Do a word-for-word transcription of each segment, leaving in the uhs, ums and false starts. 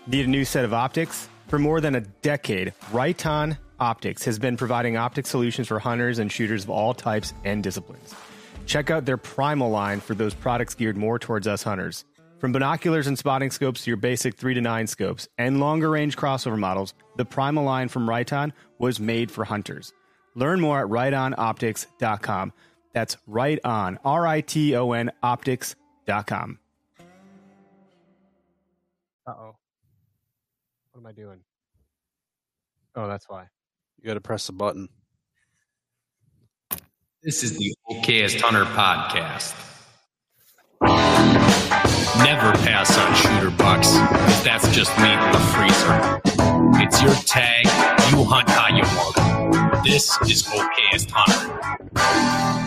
Need a new set of optics? For more than a decade, Riton Optics has been providing optic solutions for hunters and shooters of all types and disciplines. Check out their Primal line for those products geared more towards us hunters. From binoculars and spotting scopes to your basic three to nine scopes and longer range crossover models, the Primal line from Riton was made for hunters. Learn more at riton optics dot com. That's Riton, R I T O N optics dot com. Uh-oh. What am I doing? Oh, that's why. You got to press the button. This is the Okayest Hunter podcast. Never pass on shooter bucks, because that's just meat in the freezer. It's your tag. You hunt how you want. This is Okayest Hunter.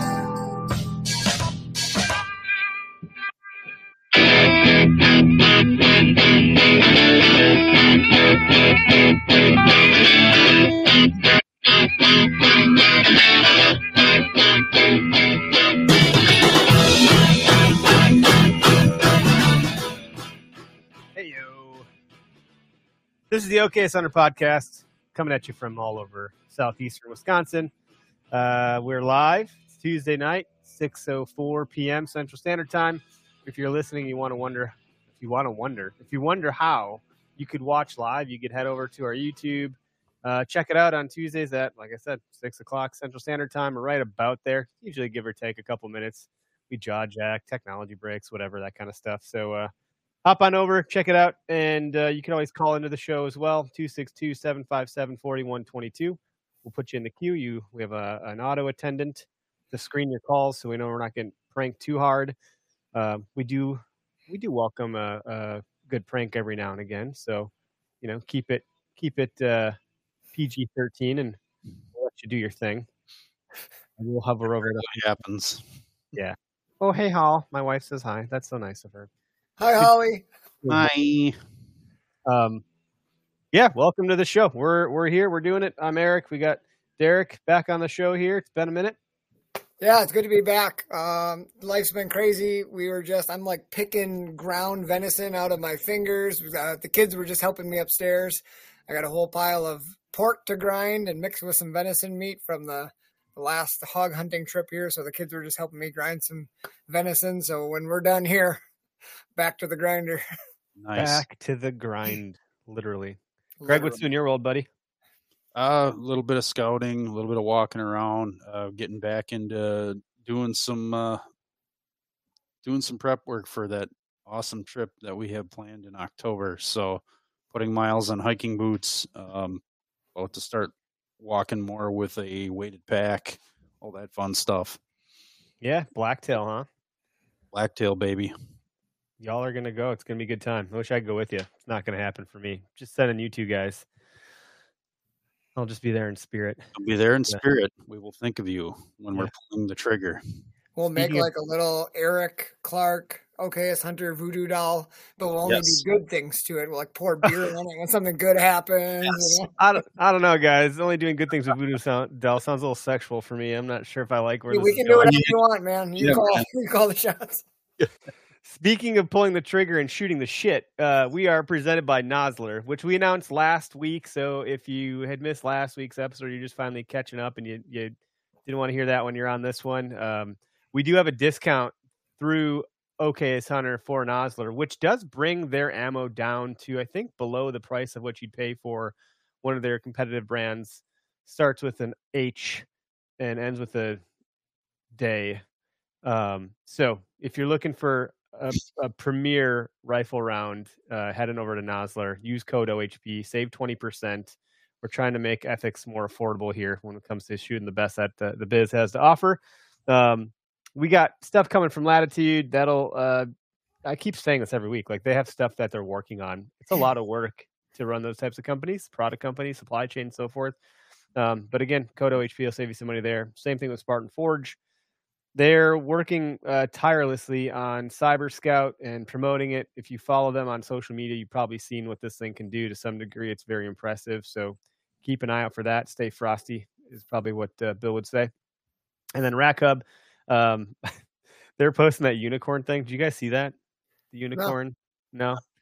Hey yo! This is the Okayest Hunter podcast, coming at you from all over southeastern Wisconsin. Uh, we're live. It's Tuesday night, six oh four p.m. Central Standard Time. If you're listening, you want to wonder. If you want to wonder, if you wonder how you could watch live, you could head over to our YouTube. Uh, check it out on Tuesdays at, like I said, six o'clock Central Standard Time, or right about there. Usually give or take a couple minutes. We jaw jack, technology breaks, whatever, that kind of stuff. So uh, hop on over, check it out, and uh, you can always call into the show as well, two six two, seven five seven, four one two two. We'll put you in the queue. You, we have a, an auto attendant to screen your calls, so we know we're not getting pranked too hard. Uh, we do we do welcome a, a good prank every now and again, so you know, keep it keep it uh, P G thirteen, and we'll let you do your thing. And we'll hover over. It happens. Yeah. Oh, hey, Hall. My wife says hi. That's so nice of her. Hi, Holly. Hi. Um, yeah, welcome to the show. We're we're here. We're doing it. I'm Eric. We got Derek back on the show here. It's been a minute. Yeah, it's good to be back. Um, life's been crazy. We were just, I'm like picking ground venison out of my fingers. Uh, the kids were just helping me upstairs. I got a whole pile of pork to grind and mix with some venison meat from the, the last hog hunting trip here. So the kids were just helping me grind some venison. So when we're done here, back to the grinder. Nice. Back to the grind, literally. Greg, what's doing your world, buddy? Uh, a little bit of scouting, a little bit of walking around, uh, getting back into doing some uh, doing some prep work for that awesome trip that we have planned in October. So putting miles on hiking boots, um, about to start walking more with a weighted pack, all that fun stuff. Yeah, Blacktail, huh? Blacktail, baby. Y'all are going to go. It's going to be a good time. I wish I could go with you. It's not going to happen for me. Just sending you two guys. I'll just be there in spirit. I'll be there in Yeah. spirit. We will think of you when Yeah. we're pulling the trigger. We'll make Speaking of- like a little Eric Clark, Okayest Hunter voodoo doll, but we'll only Yes. do good things to it. We'll like pour beer in it when something good happens. Yes. You know? I don't, I don't know, guys. Only doing good things with Voodoo sound, Doll sounds a little sexual for me. I'm not sure if I like where Yeah, this we is can do going. whatever you want, man. You Yeah, call, man. you call the shots. Speaking of pulling the trigger and shooting the shit, uh, we are presented by Nosler, which we announced last week. So if you had missed last week's episode, you're just finally catching up and you, you didn't want to hear that when you're on this one. Um, we do have a discount through Okayest Hunter for Nosler, which does bring their ammo down to, I think, below the price of what you'd pay for one of their competitive brands. Starts with an H and ends with a day. Um, so if you're looking for a, a premier rifle round, uh, heading over to Nosler, use code O H P, save twenty percent. We're trying to make ethics more affordable here when it comes to shooting the best that the, the biz has to offer. Um, we got stuff coming from Latitude that'll, uh, I keep saying this every week, like they have stuff that they're working on. It's a lot of work to run those types of companies, product companies, supply chain, and so forth. Um, but again, code O H P will save you some money there. Same thing with Spartan Forge. They're working uh, tirelessly on Cyber Scout and promoting it. If you follow them on social media, you've probably seen what this thing can do to some degree. It's very impressive. So keep an eye out for that. Stay frosty is probably what uh, Bill would say. And then Rack Hub, um, they're posting that unicorn thing. Did you guys see that? The unicorn? No.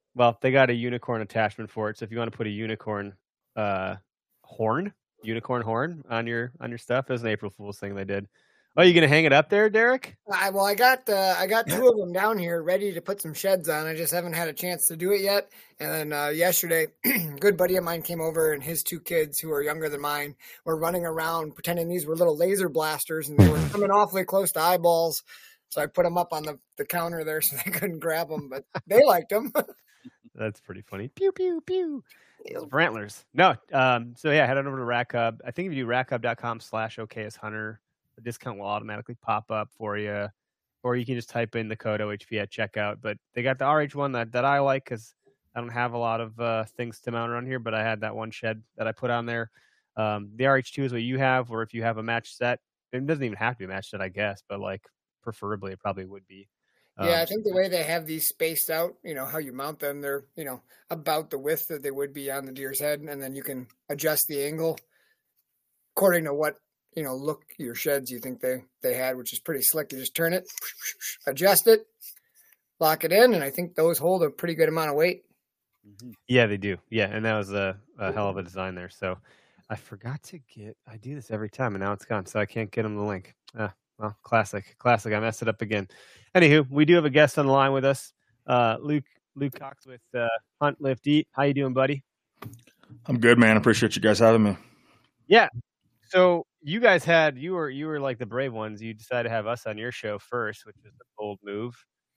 Well, they got a unicorn attachment for it. So if you want to put a unicorn uh, horn, unicorn horn on your on your stuff, as an April Fool's thing they did. Oh, you gonna hang it up there, Derek? I, well, I got uh, I got two of them down here ready to put some sheds on. I just haven't had a chance to do it yet. And then uh, yesterday, a good buddy of mine came over, and his two kids, who are younger than mine, were running around pretending these were little laser blasters, and they were coming awfully close to eyeballs. So I put them up on the, the counter there so they couldn't grab them, but they liked them. That's pretty funny. Pew pew pew. For antlers. No. Um. So yeah, head on over to Rack Hub. I think if you do rack hub dot com slash O K S Hunter. The discount will automatically pop up for you, or you can just type in the code O H P at checkout. But they got the R H one that, that I like because I don't have a lot of uh, things to mount around here, but I had that one shed that I put on there. Um, the R H two is what you have, or if you have a match set, it doesn't even have to be a match set, I guess, but like preferably it probably would be. Um, yeah, I think the way they have these spaced out, you know, how you mount them, they're, you know, about the width that they would be on the deer's head, and then you can adjust the angle according to what, you know, look your sheds you think they, they had, which is pretty slick. You just turn it, adjust it, lock it in, and I think those hold a pretty good amount of weight. Yeah, they do. Yeah, and that was a, a hell of a design there. So I forgot to get, I do this every time, and now it's gone, so I can't get them the link. Ah, well, classic, classic. I messed it up again. Anywho, we do have a guest on the line with us, uh, Luke Luke Cox with uh, Hunt, Lift, Eat. How you doing, buddy? I'm good, man. Appreciate you guys having me. Yeah. So you guys had you were you were like the brave ones. You decided to have us on your show first, which was a bold move,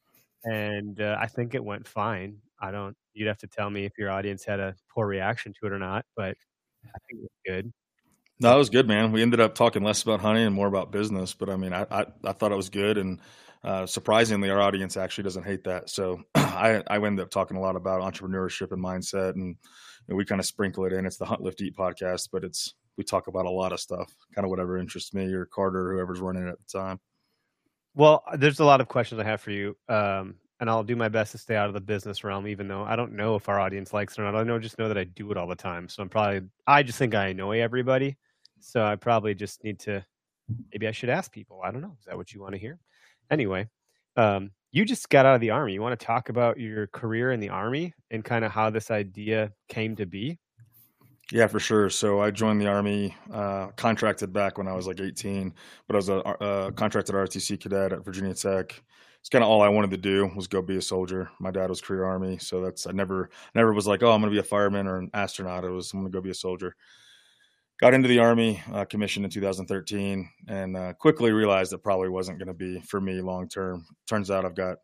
and uh, I think it went fine. I don't. You'd have to tell me if your audience had a poor reaction to it or not, but I think it was good. No, it was good, man. We ended up talking less about hunting and more about business, but I mean, I I, I thought it was good, and uh, surprisingly, our audience actually doesn't hate that. So I I ended up talking a lot about entrepreneurship and mindset, and you know, we kind of sprinkle it in. It's the Hunt, Lift, Eat podcast, but it's we talk about a lot of stuff, kind of whatever interests me or Carter or whoever's running it at the time. Well, there's a lot of questions I have for you, um, and I'll do my best to stay out of the business realm, even though I don't know if our audience likes it or not. I know just know that I do it all the time, so I'm probably I just think I annoy everybody, so I probably just need to. Maybe I should ask people. I don't know. Is that what you want to hear? Anyway, um, you just got out of the Army. You want to talk about your career in the Army and kind of how this idea came to be? Yeah, for sure. So I joined the Army, uh, contracted back when I was like eighteen, but I was a, a contracted R O T C cadet at Virginia Tech. It's kind of all I wanted to do was go be a soldier. My dad was career Army, so that's I never never was like, oh, I'm going to be a fireman or an astronaut. It was I'm going to go be a soldier. Got into the Army, uh, commissioned in two thousand thirteen, and uh, quickly realized it probably wasn't going to be for me long term. Turns out I've got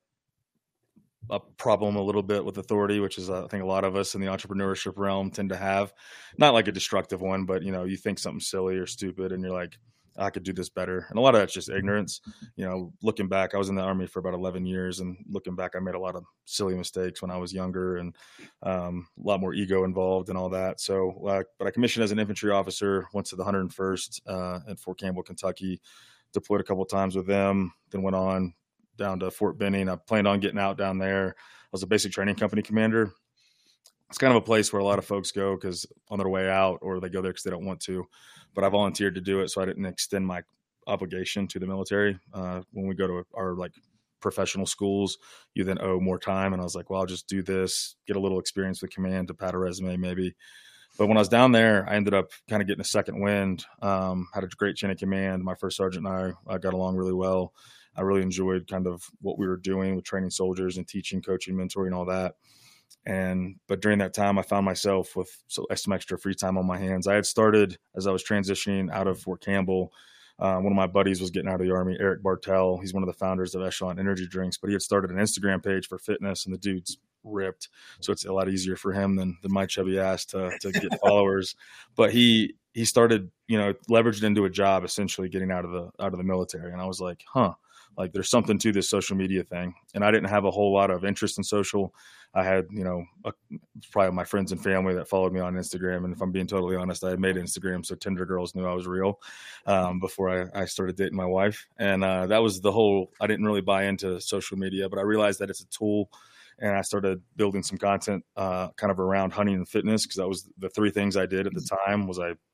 a problem a little bit with authority, which is uh, I think a lot of us in the entrepreneurship realm tend to have, not like a destructive one, but you know, you think something silly or stupid and you're like, I could do this better. And a lot of that's just ignorance. You know, looking back, I was in the Army for about eleven years, and looking back, I made a lot of silly mistakes when I was younger, and um, a lot more ego involved and all that. So, uh, but I commissioned as an infantry officer, went to the one hundred first uh, at Fort Campbell, Kentucky, deployed a couple of times with them, then went on down to Fort Benning. I planned on getting out down there. I was a basic training company commander. It's kind of a place where a lot of folks go because on their way out, or they go there because they don't want to. But I volunteered to do it, so I didn't extend my obligation to the military. Uh, when we go to our like professional schools, you then owe more time. And I was like, well, I'll just do this, get a little experience with command to pad a resume maybe. But when I was down there, I ended up kind of getting a second wind. Um, had a great chain of command. My first sergeant and I, I got along really well. I really enjoyed kind of what we were doing with training soldiers and teaching, coaching, mentoring, all that. And, but during that time, I found myself with some extra free time on my hands. I had started as I was transitioning out of Fort Campbell. Uh, one of my buddies was getting out of the Army, Eric Bartell. He's one of the founders of Echelon Energy Drinks, but he had started an Instagram page for fitness, and the dude's ripped. So it's a lot easier for him than, than my chubby ass to, to get followers. But he, he started, you know, leveraged into a job, essentially getting out of the, out of the military. And I was like, huh, like there's something to this social media thing. And I didn't have a whole lot of interest in social. I had, you know, a, probably my friends and family that followed me on Instagram. And if I'm being totally honest, I had made Instagram so Tinder girls knew I was real um, before I, I started dating my wife. And uh, that was the whole, I didn't really buy into social media, but I realized that it's a tool. And I started building some content uh, kind of around hunting and fitness, because that was the three things I did at the time. Was I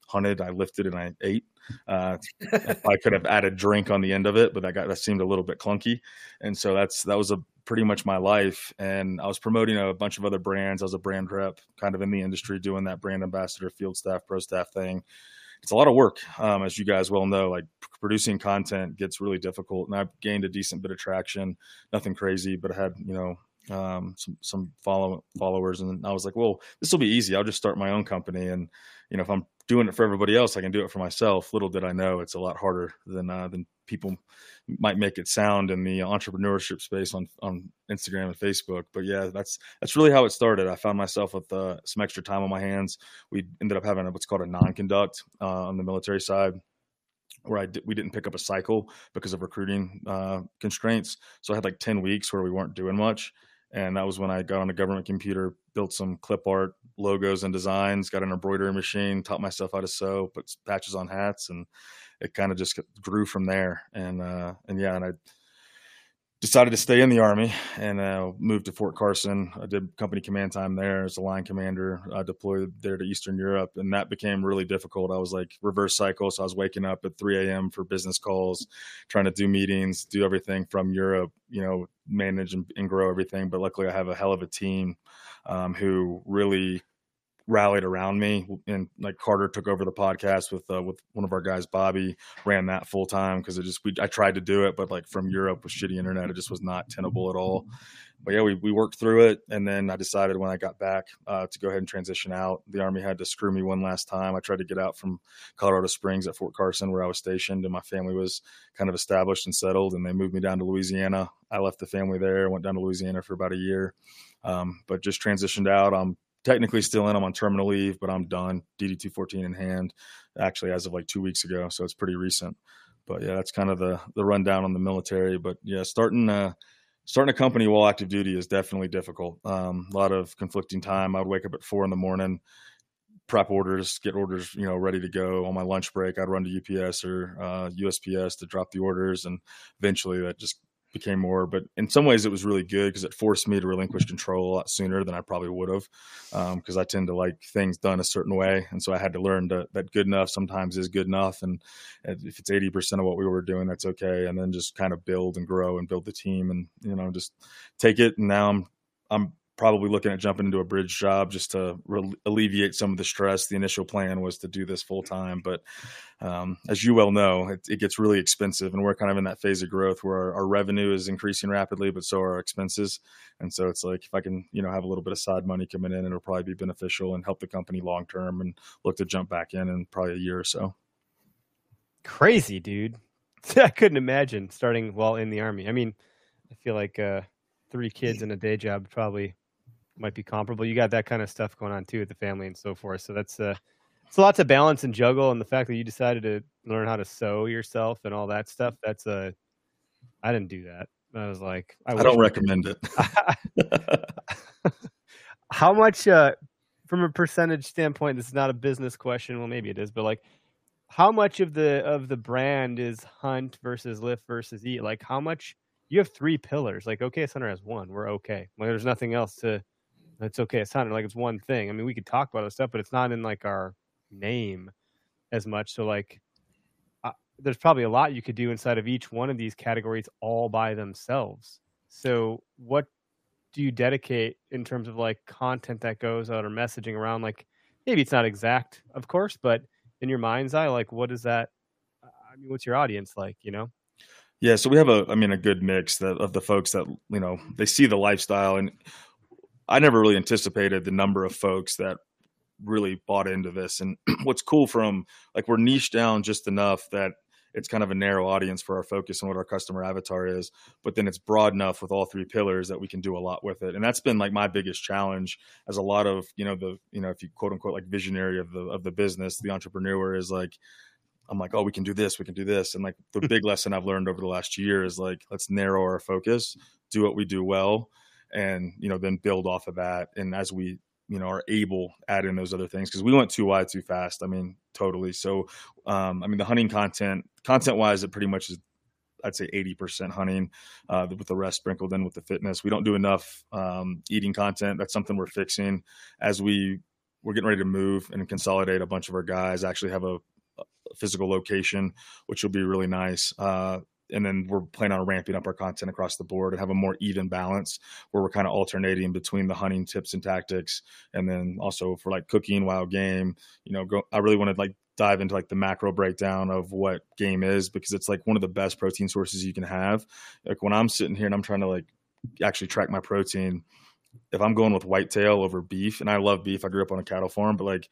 hunted, I lifted, and I ate. Uh, I could have added drink on the end of it, but that got, that seemed a little bit clunky. And so that's, that was a pretty much my life. And I was promoting a bunch of other brands. I was a brand rep kind of in the industry doing that brand ambassador, field staff, pro staff thing. It's a lot of work. Um, as you guys well know, like producing content gets really difficult, and I've gained a decent bit of traction, nothing crazy, but I had, you know, um, some, some follow followers. And I was like, well, this will be easy. I'll just start my own company. And, you know, if I'm doing it for everybody else, I can do it for myself. Little did I know it's a lot harder than, uh, than people might make it sound in the entrepreneurship space on, on Instagram and Facebook. But yeah, that's, that's really how it started. I found myself with uh, some extra time on my hands. We ended up having what's called a non-conduct uh, on the military side, where I di- we didn't pick up a cycle because of recruiting uh, constraints. So I had like ten weeks where we weren't doing much. And that was when I got on a government computer, built some clip art logos and designs, got an embroidery machine, taught myself how to sew, put patches on hats, and it kind of just grew from there. And, uh, and yeah, and I decided to stay in the Army and uh, moved to Fort Carson. I did company command time there as a line commander. I deployed there to Eastern Europe, and that became really difficult. I was like reverse cycle. So I was waking up at three a.m. for business calls, trying to do meetings, do everything from Europe, you know, manage and, and grow everything. But luckily I have a hell of a team um, who really rallied around me, and like Carter took over the podcast with uh, with one of our guys, Bobby, ran that full time because it just we I tried to do it, but like from Europe with shitty internet, it just was not tenable at all. But yeah, we we worked through it, and then I decided when I got back uh, to go ahead and transition out. The Army had to screw me one last time. I tried to get out from Colorado Springs at Fort Carson, where I was stationed, and my family was kind of established and settled, and they moved me down to Louisiana. I left the family there, went down to Louisiana for about a year, um, but just transitioned out. I'm technically still in. I'm on terminal leave, but I'm done. D D two fourteen in hand, actually, as of like two weeks ago. So it's pretty recent. But yeah, that's kind of the the rundown on the military. But yeah, starting uh, starting a company while active duty is definitely difficult. Um, a lot of conflicting time. I would wake up at four in the morning, prep orders, get orders, you know, ready to go. On my lunch break, I'd run to U P S or uh, U S P S to drop the orders, and eventually that just became more. But in some ways it was really good because it forced me to relinquish control a lot sooner than I probably would have, because um, I tend to like things done a certain way. And so I had to learn to, that good enough sometimes is good enough. And if it's eighty percent of what we were doing, that's okay. And then just kind of build and grow and build the team and, you know, just take it. And now I'm, I'm probably looking at jumping into a bridge job just to re- alleviate some of the stress. The initial plan was to do this full time, but um, as you well know, it, it gets really expensive, and we're kind of in that phase of growth where our, our revenue is increasing rapidly, but so are our expenses. And so it's like, if I can, you know, have a little bit of side money coming in, it'll probably be beneficial and help the company long-term, and look to jump back in in probably a year or so. Crazy, dude. I couldn't imagine starting while in the Army. I mean, I feel like uh, three kids and a day job probably might be comparable. You got that kind of stuff going on too with the family and so forth. So that's uh, it's a lot to balance and juggle. And the fact that you decided to learn how to sew yourself and all that stuff, that's a, uh, I didn't do that. I was like, I, I don't recommend it. How much, uh, from a percentage standpoint, this is not a business question. Well, maybe it is, but like, how much of the of the brand is hunt versus lift versus eat? Like, how much? You have three pillars. Like, O K S Hunter has one. We're okay. Like, there's nothing else to. It's O K S Hunter. Like, it's one thing. I mean, we could talk about other stuff, but it's not in like our name as much. So like, uh, there's probably a lot you could do inside of each one of these categories all by themselves. So what do you dedicate in terms of like content that goes out or messaging around? Like, maybe it's not exact, of course, but in your mind's eye, like, what is that? I mean, what's your audience like, you know? Yeah. So we have a, I mean, a good mix that of the folks that, you know, they see the lifestyle, and I never really anticipated the number of folks that really bought into this. And what's cool from like, we're niche down just enough that it's kind of a narrow audience for our focus and what our customer avatar is, but then it's broad enough with all three pillars that we can do a lot with it. And that's been like my biggest challenge, as a lot of, you know, the, you know, if you quote unquote, like visionary of the, of the business, the entrepreneur is like, I'm like, oh, we can do this, we can do this. And like the big lesson I've learned over the last year is like, let's narrow our focus, do what we do well, and, you know, then build off of that. And as we, you know, are able add in those other things, because we went too wide too fast. I mean, totally. So, um, I mean, the hunting content, content wise, it pretty much is, I'd say eighty percent hunting, uh, with the rest sprinkled in with the fitness. We don't do enough um, eating content. That's something we're fixing as we we're getting ready to move and consolidate a bunch of our guys, actually have a, a physical location, which will be really nice. Uh, and then we're planning on ramping up our content across the board and have a more even balance where we're kind of alternating between the hunting tips and tactics. And then also for like cooking, wild game, you know, go, I really want to like dive into like the macro breakdown of what game is, because it's like one of the best protein sources you can have. Like when I'm sitting here and I'm trying to like actually track my protein, if I'm going with whitetail over beef, and I love beef, I grew up on a cattle farm, but like,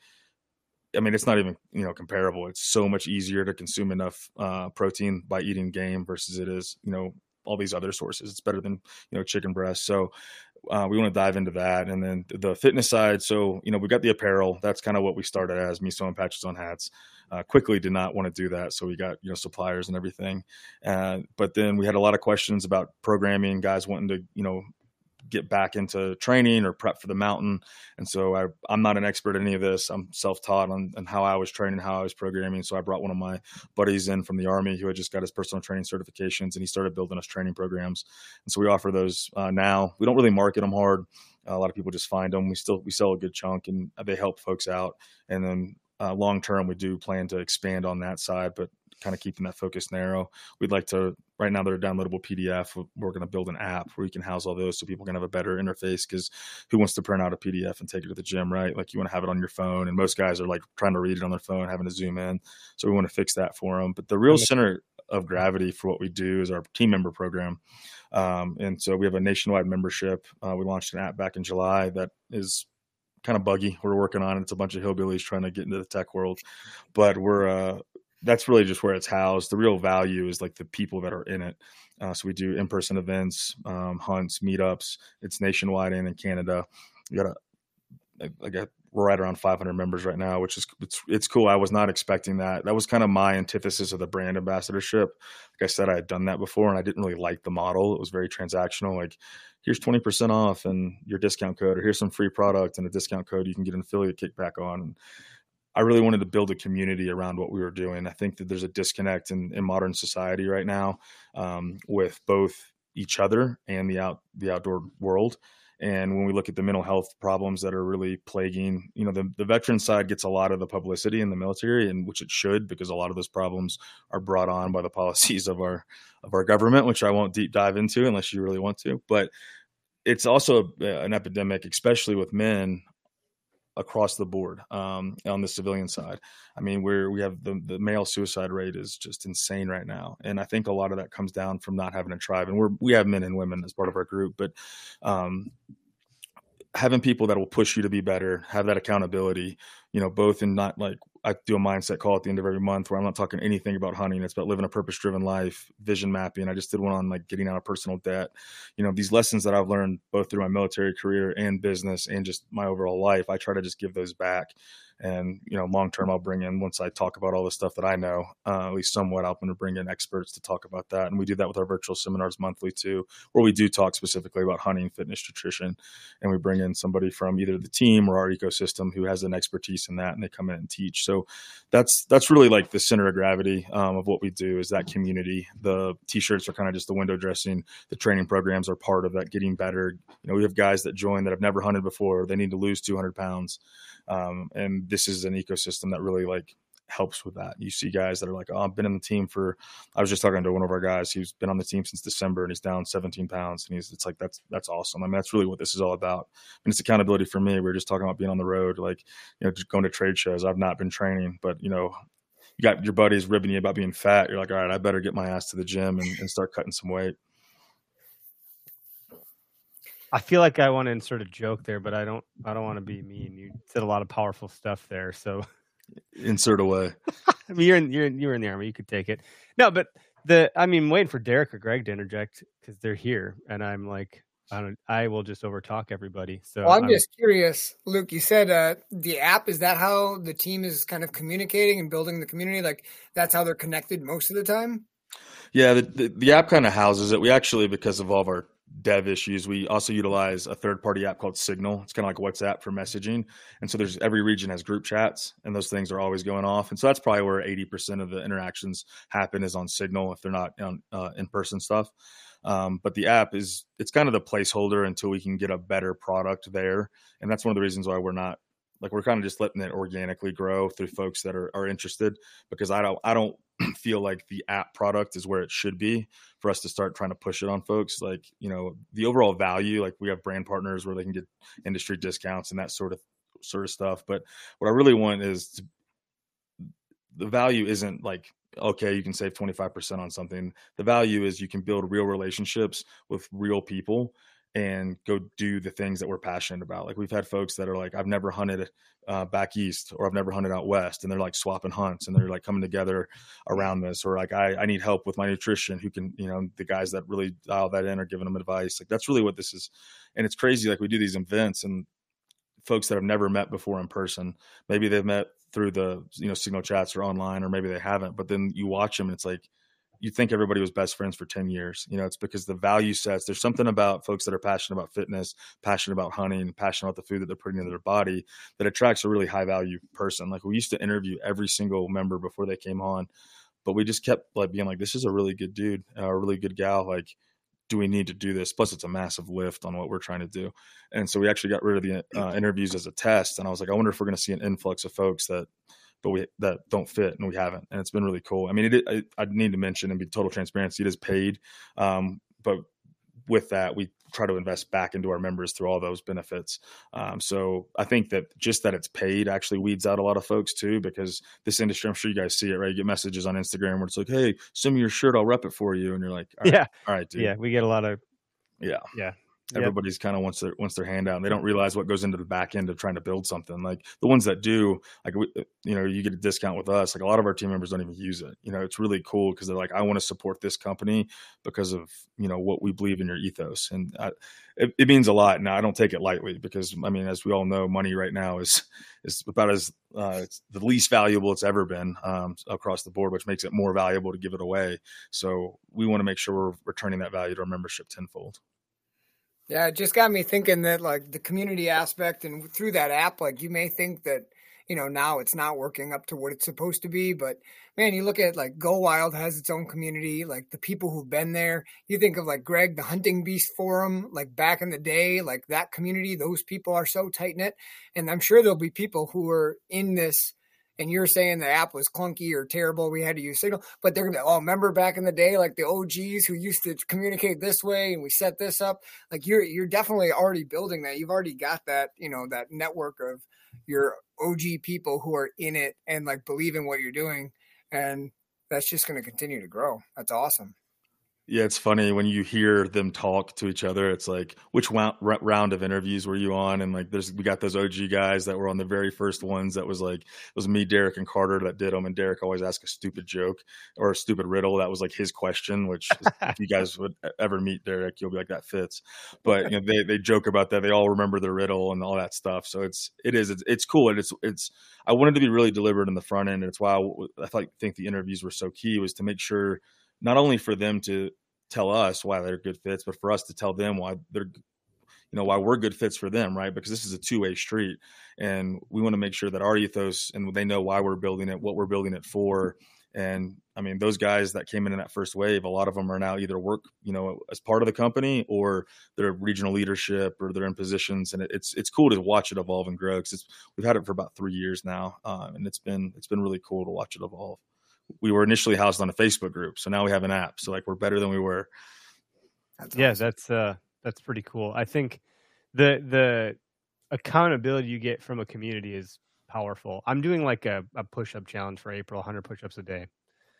I mean, it's not even, you know, comparable. It's so much easier to consume enough uh, protein by eating game versus it is, you know, all these other sources. It's better than, you know, chicken breast. So uh, we want to dive into that. And then the fitness side. So, you know, we got the apparel. That's kind of what we started as, me sewing patches on hats. Uh, quickly did not want to do that. So we got, you know, suppliers and everything. Uh, but then we had a lot of questions about programming, guys wanting to, you know, get back into training or prep for the mountain. And so I, I'm not an expert in any of this. I'm self-taught on, on how I was training, how I was programming. So I brought one of my buddies in from the Army who had just got his personal training certifications, and he started building us training programs. And so we offer those uh, now. We don't really market them hard. Uh, a lot of people just find them. We still, we sell a good chunk, and they help folks out. And then uh, long-term, we do plan to expand on that side, but kind of keeping that focus narrow. We'd like to, right now they're a downloadable P D F. We're going to build an app where you can house all those so people can have a better interface, because who wants to print out a P D F and take it to the gym, right? Like you want to have it on your phone, and most guys are like trying to read it on their phone, having to zoom in. So we want to fix that for them. But the real center of gravity for what we do is our team member program. Um, and so we have a nationwide membership. Uh, we launched an app back in July that is kind of buggy. We're working on it. It's a bunch of hillbillies trying to get into the tech world, but we're, uh, that's really just where it's housed. The real value is like the people that are in it. Uh, so we do in-person events, um, hunts, meetups. It's nationwide and in Canada. We got a, I got, we're right around five hundred members right now, which is, it's, it's cool. I was not expecting that. That was kind of my antithesis of the brand ambassadorship. Like I said, I had done that before and I didn't really like the model. It was very transactional. Like here's twenty percent off and your discount code, or here's some free product and a discount code you can get an affiliate kickback on. And I really wanted to build a community around what we were doing. I think that there's a disconnect in, in modern society right now um, with both each other and the out the outdoor world. And when we look at the mental health problems that are really plaguing, you know, the, the veteran side gets a lot of the publicity in the military, and which it should, because a lot of those problems are brought on by the policies of our of our government, which I won't deep dive into unless you really want to. But it's also a, an epidemic, especially with men, across the board um, on the civilian side. I mean, we're, we have the, the male suicide rate is just insane right now. And I think a lot of that comes down from not having a tribe. And we're, we have men and women as part of our group, but um, having people that will push you to be better, have that accountability, you know, both in not like, I do a mindset call at the end of every month where I'm not talking anything about hunting. It's about living a purpose-driven life, vision mapping. I just did one on like getting out of personal debt. You know, these lessons that I've learned both through my military career and business and just my overall life, I try to just give those back. And, you know, long-term, I'll bring in, once I talk about all the stuff that I know, uh, at least somewhat, I'm going to bring in experts to talk about that. And we do that with our virtual seminars monthly too, where we do talk specifically about hunting, fitness, nutrition. And we bring in somebody from either the team or our ecosystem who has an expertise in that, and they come in and teach. So that's, that's really like the center of gravity um, of what we do, is that community. The t-shirts are kind of just the window dressing. The training programs are part of that getting better. You know, we have guys that join that have never hunted before. They need to lose two hundred pounds. Um, and this is an ecosystem that really like helps with that. You see guys that are like, oh, I've been in the team for, I was just talking to one of our guys, he's been on the team since December and he's down seventeen pounds. And he's, it's like, that's, that's awesome. I mean, that's really what this is all about. And it's accountability for me. We were just talking about being on the road, like, you know, just going to trade shows. I've not been training, but you know, you got your buddies ribbing you about being fat. You're like, all right, I better get my ass to the gym and, and start cutting some weight. I feel like I want to insert a joke there, but I don't. I don't want to be mean. You said a lot of powerful stuff there, so insert away. I mean, you're in you're in, you're in the Army. You could take it. No, but the I mean, I'm waiting for Derek or Greg to interject because they're here, and I'm like, I don't. I will just overtalk everybody. So well, I'm, I'm just curious, Luke. You said uh, the app, is that how the team is kind of communicating and building the community? Like that's how they're connected most of the time. Yeah, the the, the app kind of houses it. We actually, because of all of our dev issues, we also utilize a third-party app called Signal. It's kind of like WhatsApp for messaging. And so there's every region has group chats, and those things are always going off. And so that's probably where eighty percent of the interactions happen, is on Signal if they're not on uh, in-person stuff. Um, but the app is, it's kind of the placeholder until we can get a better product there. And that's one of the reasons why we're not like we're kind of just letting it organically grow through folks that are, are interested, because I don't, I don't feel like the app product is where it should be for us to start trying to push it on folks. Like, you know, the overall value, like we have brand partners where they can get industry discounts and that sort of, sort of stuff. But what I really want is to, the value isn't like, okay, you can save twenty-five percent on something. The value is you can build real relationships with real people and go do the things that we're passionate about. Like we've had folks that are like, I've never hunted uh, back east, or I've never hunted out west. And they're like swapping hunts and they're like coming together around this, or like, I, I need help with my nutrition. Who can, you know, the guys that really dial that in are giving them advice. Like that's really what this is. And it's crazy. Like we do these events and folks that have never met before in person, maybe they've met through the, you know, Signal chats or online, or maybe they haven't, but then you watch them and it's like, you think everybody was best friends for ten years. You know, it's because the value sets, there's something about folks that are passionate about fitness, passionate about hunting, passionate about the food that they're putting into their body that attracts a really high value person. Like we used to interview every single member before they came on, but we just kept like being like, this is a really good dude, a really good gal. Like, do we need to do this? Plus it's a massive lift on what we're trying to do. And so we actually got rid of the uh, interviews as a test. And I was like, I wonder if we're going to see an influx of folks that, but we, that don't fit, and we haven't. And it's been really cool. I mean, it, I, I need to mention and be total transparency. It is paid. Um, but with that, we try to invest back into our members through all those benefits. Um, so I think that just that it's paid actually weeds out a lot of folks too, because this industry, I'm sure you guys see it, right? You get messages on Instagram where it's like, hey, send me your shirt, I'll rep it for you. And you're like, all right, Yeah. all right, dude. Yeah. We get a lot of, Yeah. yeah. Everybody's yep. kind of wants their wants their hand out, and they don't realize what goes into the back end of trying to build something. Like the ones that do, like we, you know, you get a discount with us. Like a lot of our team members don't even use it. You know, it's really cool because they're like, I want to support this company because of, you know, what we believe in your ethos, and I, it, it means a lot. Now I don't take it lightly because I mean, as we all know, money right now is is about as uh, it's the least valuable it's ever been um, across the board, which makes it more valuable to give it away. So we want to make sure we're returning that value to our membership tenfold. Yeah, it just got me thinking that like the community aspect, and through that app, like you may think that, you know, now it's not working up to what it's supposed to be. But man, you look at like Go Wild has its own community, like the people who've been there. You think of like Greg, the Hunting Beast Forum, like back in the day, like that community, those people are so tight knit. And I'm sure there'll be people who are in this, and you're saying the app was clunky or terrible, we had to use Signal, but they're going to be, oh, remember back in the day, like the O Gs who used to communicate this way and we set this up. Like you're, you're definitely already building that. You've already got that, you know, that network of your O G people who are in it and like believe in what you're doing. And that's just going to continue to grow. That's awesome. Yeah, it's funny when you hear them talk to each other. It's like, which round, round of interviews were you on? And like, there's we got those O G guys that were on the very first ones. That was like, it was me, Derek, and Carter that did them. And Derek always asked a stupid joke or a stupid riddle. That was like his question. Which, if you guys would ever meet Derek, you'll be like, that fits. But you know, they they joke about that. They all remember the riddle and all that stuff. So it's it is it's, it's cool. And it's it's. I wanted to be really deliberate in the front end. And it's why I, I like, think the interviews were so key, was to make sure not only for them to tell us why they're good fits, but for us to tell them why they're, you know, why we're good fits for them, right? Because this is a two-way street, and we want to make sure that our ethos, and they know why we're building it, what we're building it for. And I mean, those guys that came in in that first wave, a lot of them are now either work, you know, as part of the company, or they're regional leadership, or they're in positions. And it's it's cool to watch it evolve and grow, because it's we've had it for about three years now, um, and it's been it's been really cool to watch it evolve. We were initially housed on a Facebook group, so now we have an app. So like we're better than we were. That's yeah, awesome. that's uh, that's pretty cool. I think the the accountability you get from a community is powerful. I'm doing like a, a push-up challenge for April, one hundred push-ups a day,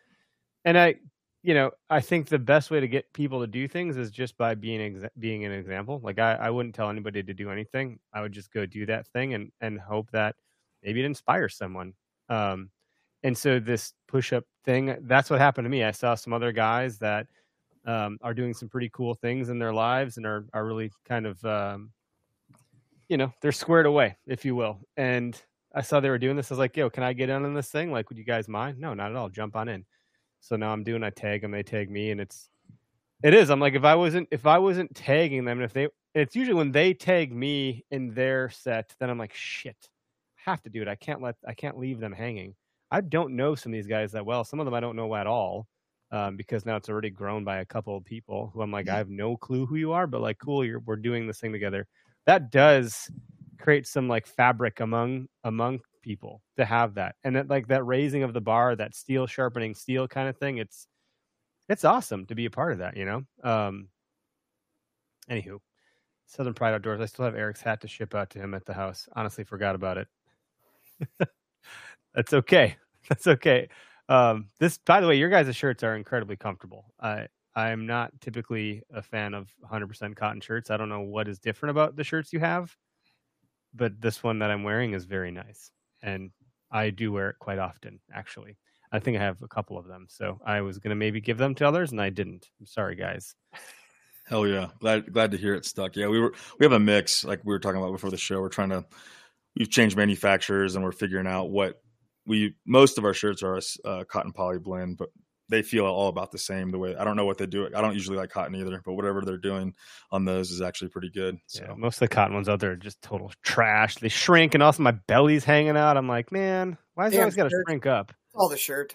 and I, you know, I think the best way to get people to do things is just by being exa- being an example. Like I, I wouldn't tell anybody to do anything. I would just go do that thing and and hope that maybe it inspires someone. Um, And so this push-up thing, that's what happened to me. I saw some other guys that um, are doing some pretty cool things in their lives and are, are really kind of, um, you know, they're squared away, if you will. And I saw they were doing this. I was like, yo, can I get in on this thing? Like, would you guys mind? No, not at all. Jump on in. So now I'm doing, I tag them, they tag me. And it's, it is. I'm like, if I wasn't, if I wasn't tagging them, and if they, it's usually when they tag me in their set, then I'm like, shit, I have to do it. I can't let, I can't leave them hanging. I don't know some of these guys that well. Some of them I don't know at all, um, because now it's already grown by a couple of people who I'm like, I have no clue who you are, but like, cool, you're, we're doing this thing together. That does create some like fabric among among people to have that, and that like that raising of the bar, that steel sharpening steel kind of thing. It's it's awesome to be a part of that, you know. Um, anywho, Southern Pride Outdoors. I still have Eric's hat to ship out to him at the house. Honestly, forgot about it. That's okay. That's okay. Um, this, by the way, your guys' shirts are incredibly comfortable. I I'm not typically a fan of one hundred percent cotton shirts. I don't know what is different about the shirts you have, but this one that I'm wearing is very nice, and I do wear it quite often. Actually, I think I have a couple of them. So I was gonna maybe give them to others, and I didn't. I'm sorry, guys. Hell yeah, glad glad to hear it stuck. Yeah, we were we have a mix like we were talking about before the show. We're trying to we've changed manufacturers, and we're figuring out what we most of our shirts are a uh, cotton poly blend, but they feel all about the same. The way I don't know what they do. I don't usually like cotton either, but whatever they're doing on those is actually pretty good. So yeah, most of the cotton ones out there are just total trash. They shrink, and also my belly's hanging out. I'm like, man, why is it always got to shrink up? All the shirt.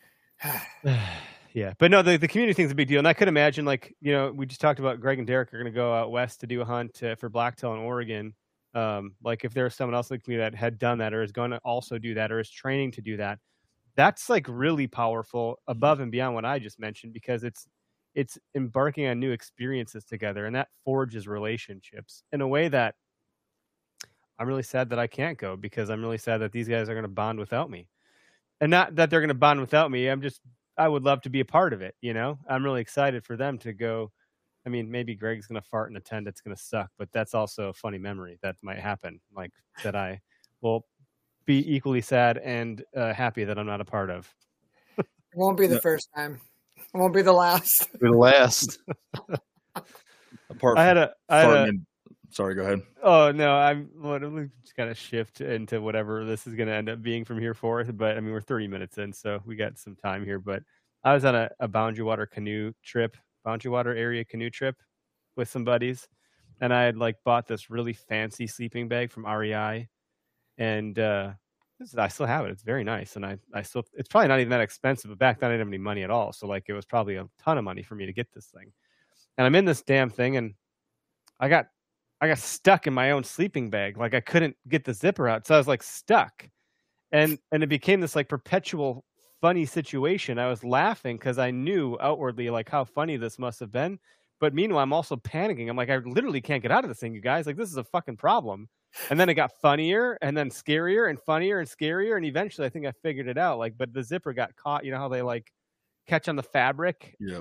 Yeah, but no, the, the community thing's a big deal, and I could imagine, like, you know, we just talked about Greg and Derek are going to go out west to do a hunt uh, for blacktail in Oregon. Um, like, if there's someone else in the community that had done that, or is going to also do that, or is training to do that, that's like really powerful above and beyond what I just mentioned, because it's it's embarking on new experiences together, and that forges relationships in a way that I'm really sad that I can't go, because I'm really sad that these guys are going to bond without me, and not that they're going to bond without me. I'm just I would love to be a part of it. You know, I'm really excited for them to go. I mean, maybe Greg's going to fart in a tent. It's going to suck, but that's also a funny memory that might happen. Like that I will be equally sad and uh, happy that I'm not a part of. It won't be the first time. It won't be the last. The last. apart I had a, I had a and, sorry, go ahead. Oh no, I'm well, we just got to shift into whatever this is going to end up being from here forth. But I mean, we're thirty minutes in, so we got some time here. But I was on a, a Boundary Water canoe trip, Boundary Water area canoe trip with some buddies, and I had like bought this really fancy sleeping bag from R E I, and uh, this is, I still have it. It's very nice, and I I still it's probably not even that expensive. But back then I didn't have any money at all, so like it was probably a ton of money for me to get this thing. And I'm in this damn thing, and I got. I got stuck in my own sleeping bag. Like I couldn't get the zipper out. So I was like stuck. And and it became this like perpetual funny situation. I was laughing because I knew outwardly like how funny this must have been. But meanwhile, I'm also panicking. I'm like, I literally can't get out of this thing, you guys. Like this is a fucking problem. And then it got funnier and then scarier and funnier and scarier. And eventually I think I figured it out. Like, but the zipper got caught. You know how they like catch on the fabric? Yeah.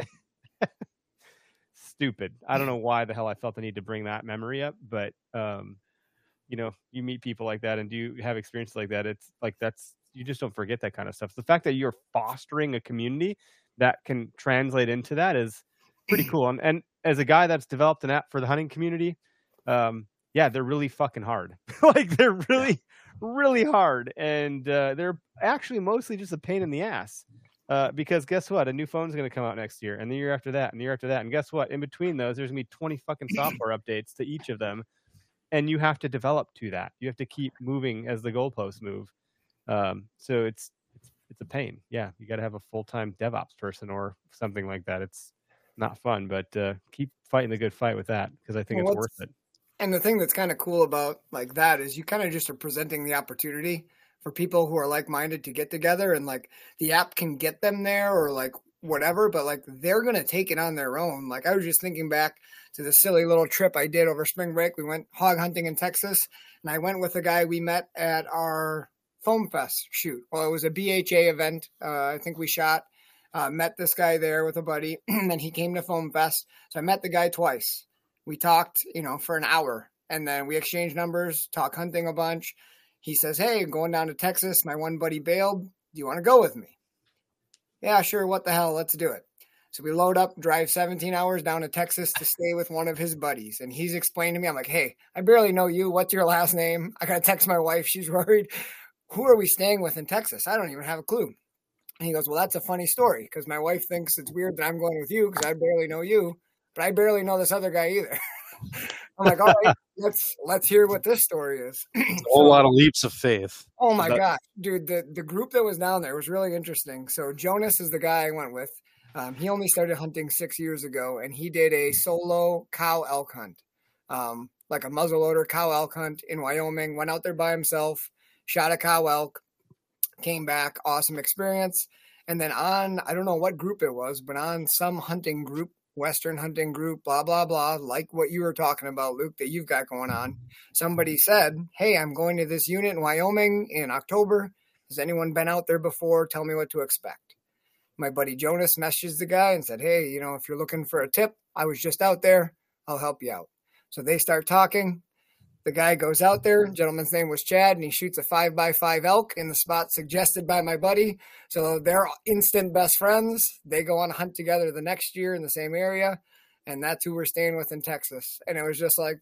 Stupid. I don't know why the hell I felt the need to bring that memory up, but um, you know, you meet people like that and do you have experiences like that. It's like that's you just don't forget that kind of stuff. The fact that you're fostering a community that can translate into that is pretty cool. And, and as a guy that's developed an app for the hunting community, um, yeah, they're really fucking hard. Like they're really, really hard, and uh, they're actually mostly just a pain in the ass. Uh, because guess what? A new phone's going to come out next year, and the year after that, and the year after that. And guess what? In between those, there's going to be twenty fucking software updates to each of them, and you have to develop to that. You have to keep moving as the goalposts move. Um, so it's it's it's a pain. Yeah, you got to have a full time DevOps person or something like that. It's not fun, but uh, keep fighting the good fight with that because I think well, it's worth it. And the thing that's kind of cool about like that is you kind of just are presenting the opportunity for people who are like-minded to get together, and like the app can get them there or like whatever, but like they're going to take it on their own. Like I was just thinking back to the silly little trip I did over spring break. We went hog hunting in Texas, and I went with a guy we met at our Foam Fest shoot. Well, it was a B H A event. Uh, I think we shot, uh, met this guy there with a buddy, and then he came to Foam Fest. So I met the guy twice. We talked, you know, for an hour, and then we exchanged numbers, talk hunting a bunch. He says, hey, I'm going down to Texas. My one buddy bailed. Do you want to go with me? Yeah, sure. What the hell? Let's do it. So we load up, drive seventeen hours down to Texas to stay with one of his buddies. And he's explaining to me, I'm like, hey, I barely know you. What's your last name? I got to text my wife. She's worried. Who are we staying with in Texas? I don't even have a clue. And he goes, well, that's a funny story because my wife thinks it's weird that I'm going with you because I barely know you, but I barely know this other guy either. I'm like, all right, let's let's hear what this story is. A whole so, lot of leaps of faith. Oh my that, gosh, dude, the, the group that was down there was really interesting. So Jonas is the guy I went with. Um, he only started hunting six years ago, and he did a solo cow elk hunt. Um, like a muzzleloader cow elk hunt in Wyoming, went out there by himself, shot a cow elk, came back, awesome experience. And then on, I don't know what group it was, but on some hunting group, Western hunting group, blah, blah, blah, like what you were talking about, Luke, that you've got going on. Somebody said, hey, I'm going to this unit in Wyoming in October. Has anyone been out there before? Tell me what to expect. My buddy Jonas messaged the guy and said, hey, you know, if you're looking for a tip, I was just out there. I'll help you out. So they start talking. The guy goes out there. Gentleman's name was Chad, and he shoots a five by five elk in the spot suggested by my buddy. So they're instant best friends. They go on a hunt together the next year in the same area, and that's who we're staying with in Texas. And it was just like,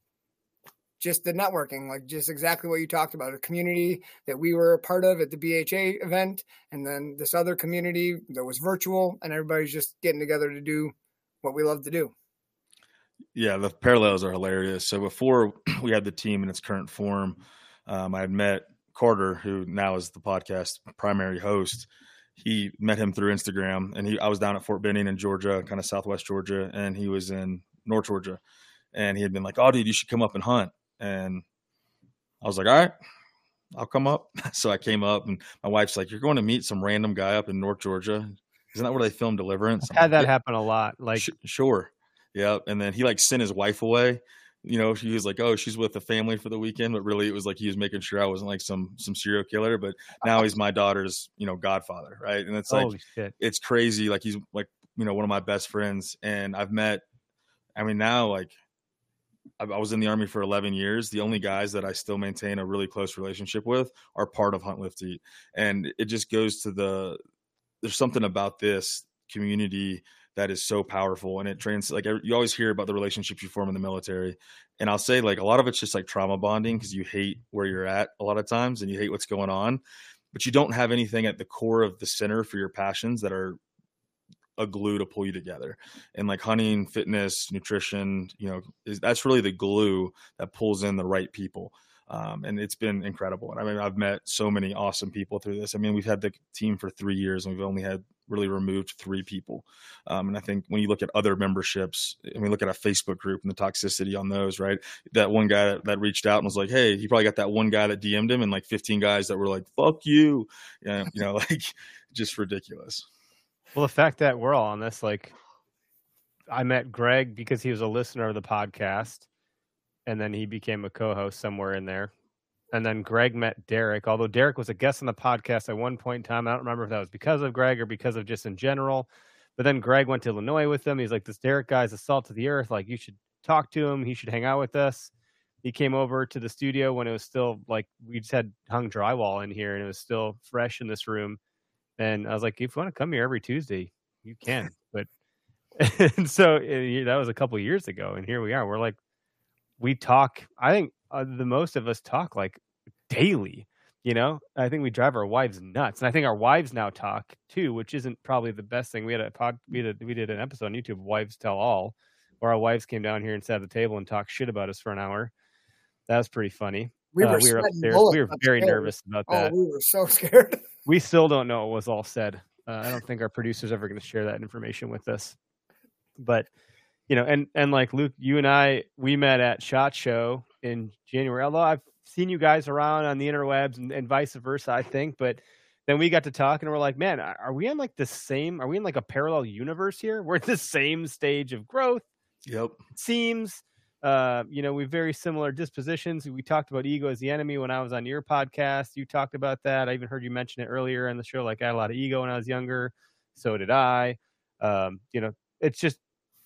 just the networking, like just exactly what you talked about, a community that we were a part of at the B H A event, and then this other community that was virtual, and everybody's just getting together to do what we love to do. Yeah, the parallels are hilarious. So before we had the team in its current form, um, I had met Carter, who now is the podcast primary host. He met him through Instagram, and he I was down at Fort Benning in Georgia, kind of Southwest Georgia, and he was in North Georgia. And he had been like, oh, dude, you should come up and hunt. And I was like, all right, I'll come up. So I came up, and my wife's like, you're going to meet some random guy up in North Georgia. Isn't that where they filmed Deliverance? I've had like, that happen a lot. Like, Sh- sure. Yeah. And then he like sent his wife away. You know, he was like, oh, she's with the family for the weekend. But really, it was like he was making sure I wasn't like some some serial killer. But now he's my daughter's, you know, godfather. Right. And it's like, holy shit. It's crazy. Like he's like, you know, one of my best friends. And I've met, I mean, now like I, I was in the Army for eleven years. The only guys that I still maintain a really close relationship with are part of Hunt Lift Eat. And it just goes to the, there's something about this community that is so powerful, and it trans like you always hear about the relationships you form in the military. And I'll say like a lot of it's just like trauma bonding, because you hate where you're at a lot of times and you hate what's going on, but you don't have anything at the core of the center for your passions that are a glue to pull you together. And like hunting, fitness, nutrition, you know, is that's really the glue that pulls in the right people. Um, and it's been incredible. And I mean, I've met so many awesome people through this. I mean, we've had the team for three years and we've only had really removed three people. Um, and I think when you look at other memberships, I mean, look at a Facebook group and the toxicity on those, right? That one guy that, that reached out and was like, hey, he probably got that one guy that D M'd him and like fifteen guys that were like, fuck you. Yeah, you know, like just ridiculous. Well, the fact that we're all on this, like I met Greg because he was a listener of the podcast. And then he became a co-host somewhere in there. And then Greg met Derek, although Derek was a guest on the podcast at one point in time. I don't remember if that was because of Greg or because of just in general. But then Greg went to Illinois with him. He's like, this Derek guy's a salt of the earth. Like, you should talk to him. He should hang out with us. He came over to the studio when it was still like, we just had hung drywall in here and it was still fresh in this room. And I was like, if you want to come here every Tuesday, you can. But and so it, that was a couple of years ago. And here we are. We're like, we talk, I think uh, the most of us talk like daily, you know, I think we drive our wives nuts. And I think our wives now talk too, which isn't probably the best thing. We had a pod, we did, we did an episode on YouTube, Wives Tell All, where our wives came down here and sat at the table and talked shit about us for an hour. That was pretty funny. We were, uh, we were upstairs. We were very scared. nervous about that. Oh, we were so scared. We still don't know what was all said. Uh, I don't think our producer's ever going to share that information with us, but you know, and, and like Luke, you and I, we met at SHOT Show in January, although I've seen you guys around on the interwebs and, and vice versa, I think. But then we got to talk and we're like, man, are we in like the same, are we in like a parallel universe here? We're at the same stage of growth. Yep. It seems, uh, you know, we have very similar dispositions. We talked about ego as the enemy when I was on your podcast. You talked about that. I even heard you mention it earlier in the show. Like I had a lot of ego when I was younger. So did I. Um, you know, it's just,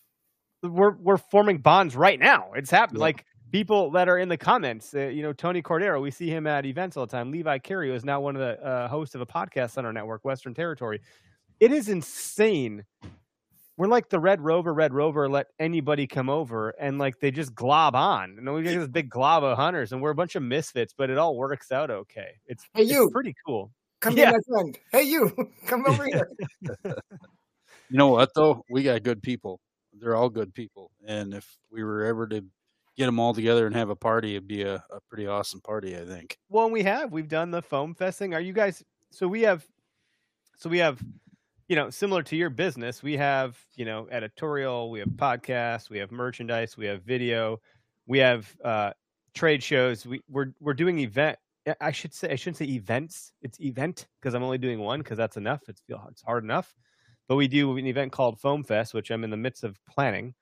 we're we're forming bonds right now. It's happening. Yeah. Like people that are in the comments, uh, you know, Tony Cordero, we see him at events all the time. Levi Cario is now one of the uh, hosts of a podcast on our network, Western Territory. It is insane. We're like the Red Rover, Red Rover, let anybody come over and like they just glob on. And we get this big glob of hunters and we're a bunch of misfits, but it all works out okay. It's, hey, it's you. pretty cool. Come yeah. be my friend. Hey, you. Come over here. You know what, though? We got good people. They're all good people. And if we were ever to get them all together and have a party, it'd be a, a pretty awesome party, I think. Well, we have. We've done the foam fest thing. Are you guys – so we have – so we have, you know, similar to your business, we have, you know, editorial, we have podcasts, we have merchandise, we have video. we have uh, trade shows. We, we're we're doing event. I should say I shouldn't say events. It's event because I'm only doing one because that's enough. It's feel it's hard enough. But we do an event called Foam Fest, which I'm in the midst of planning,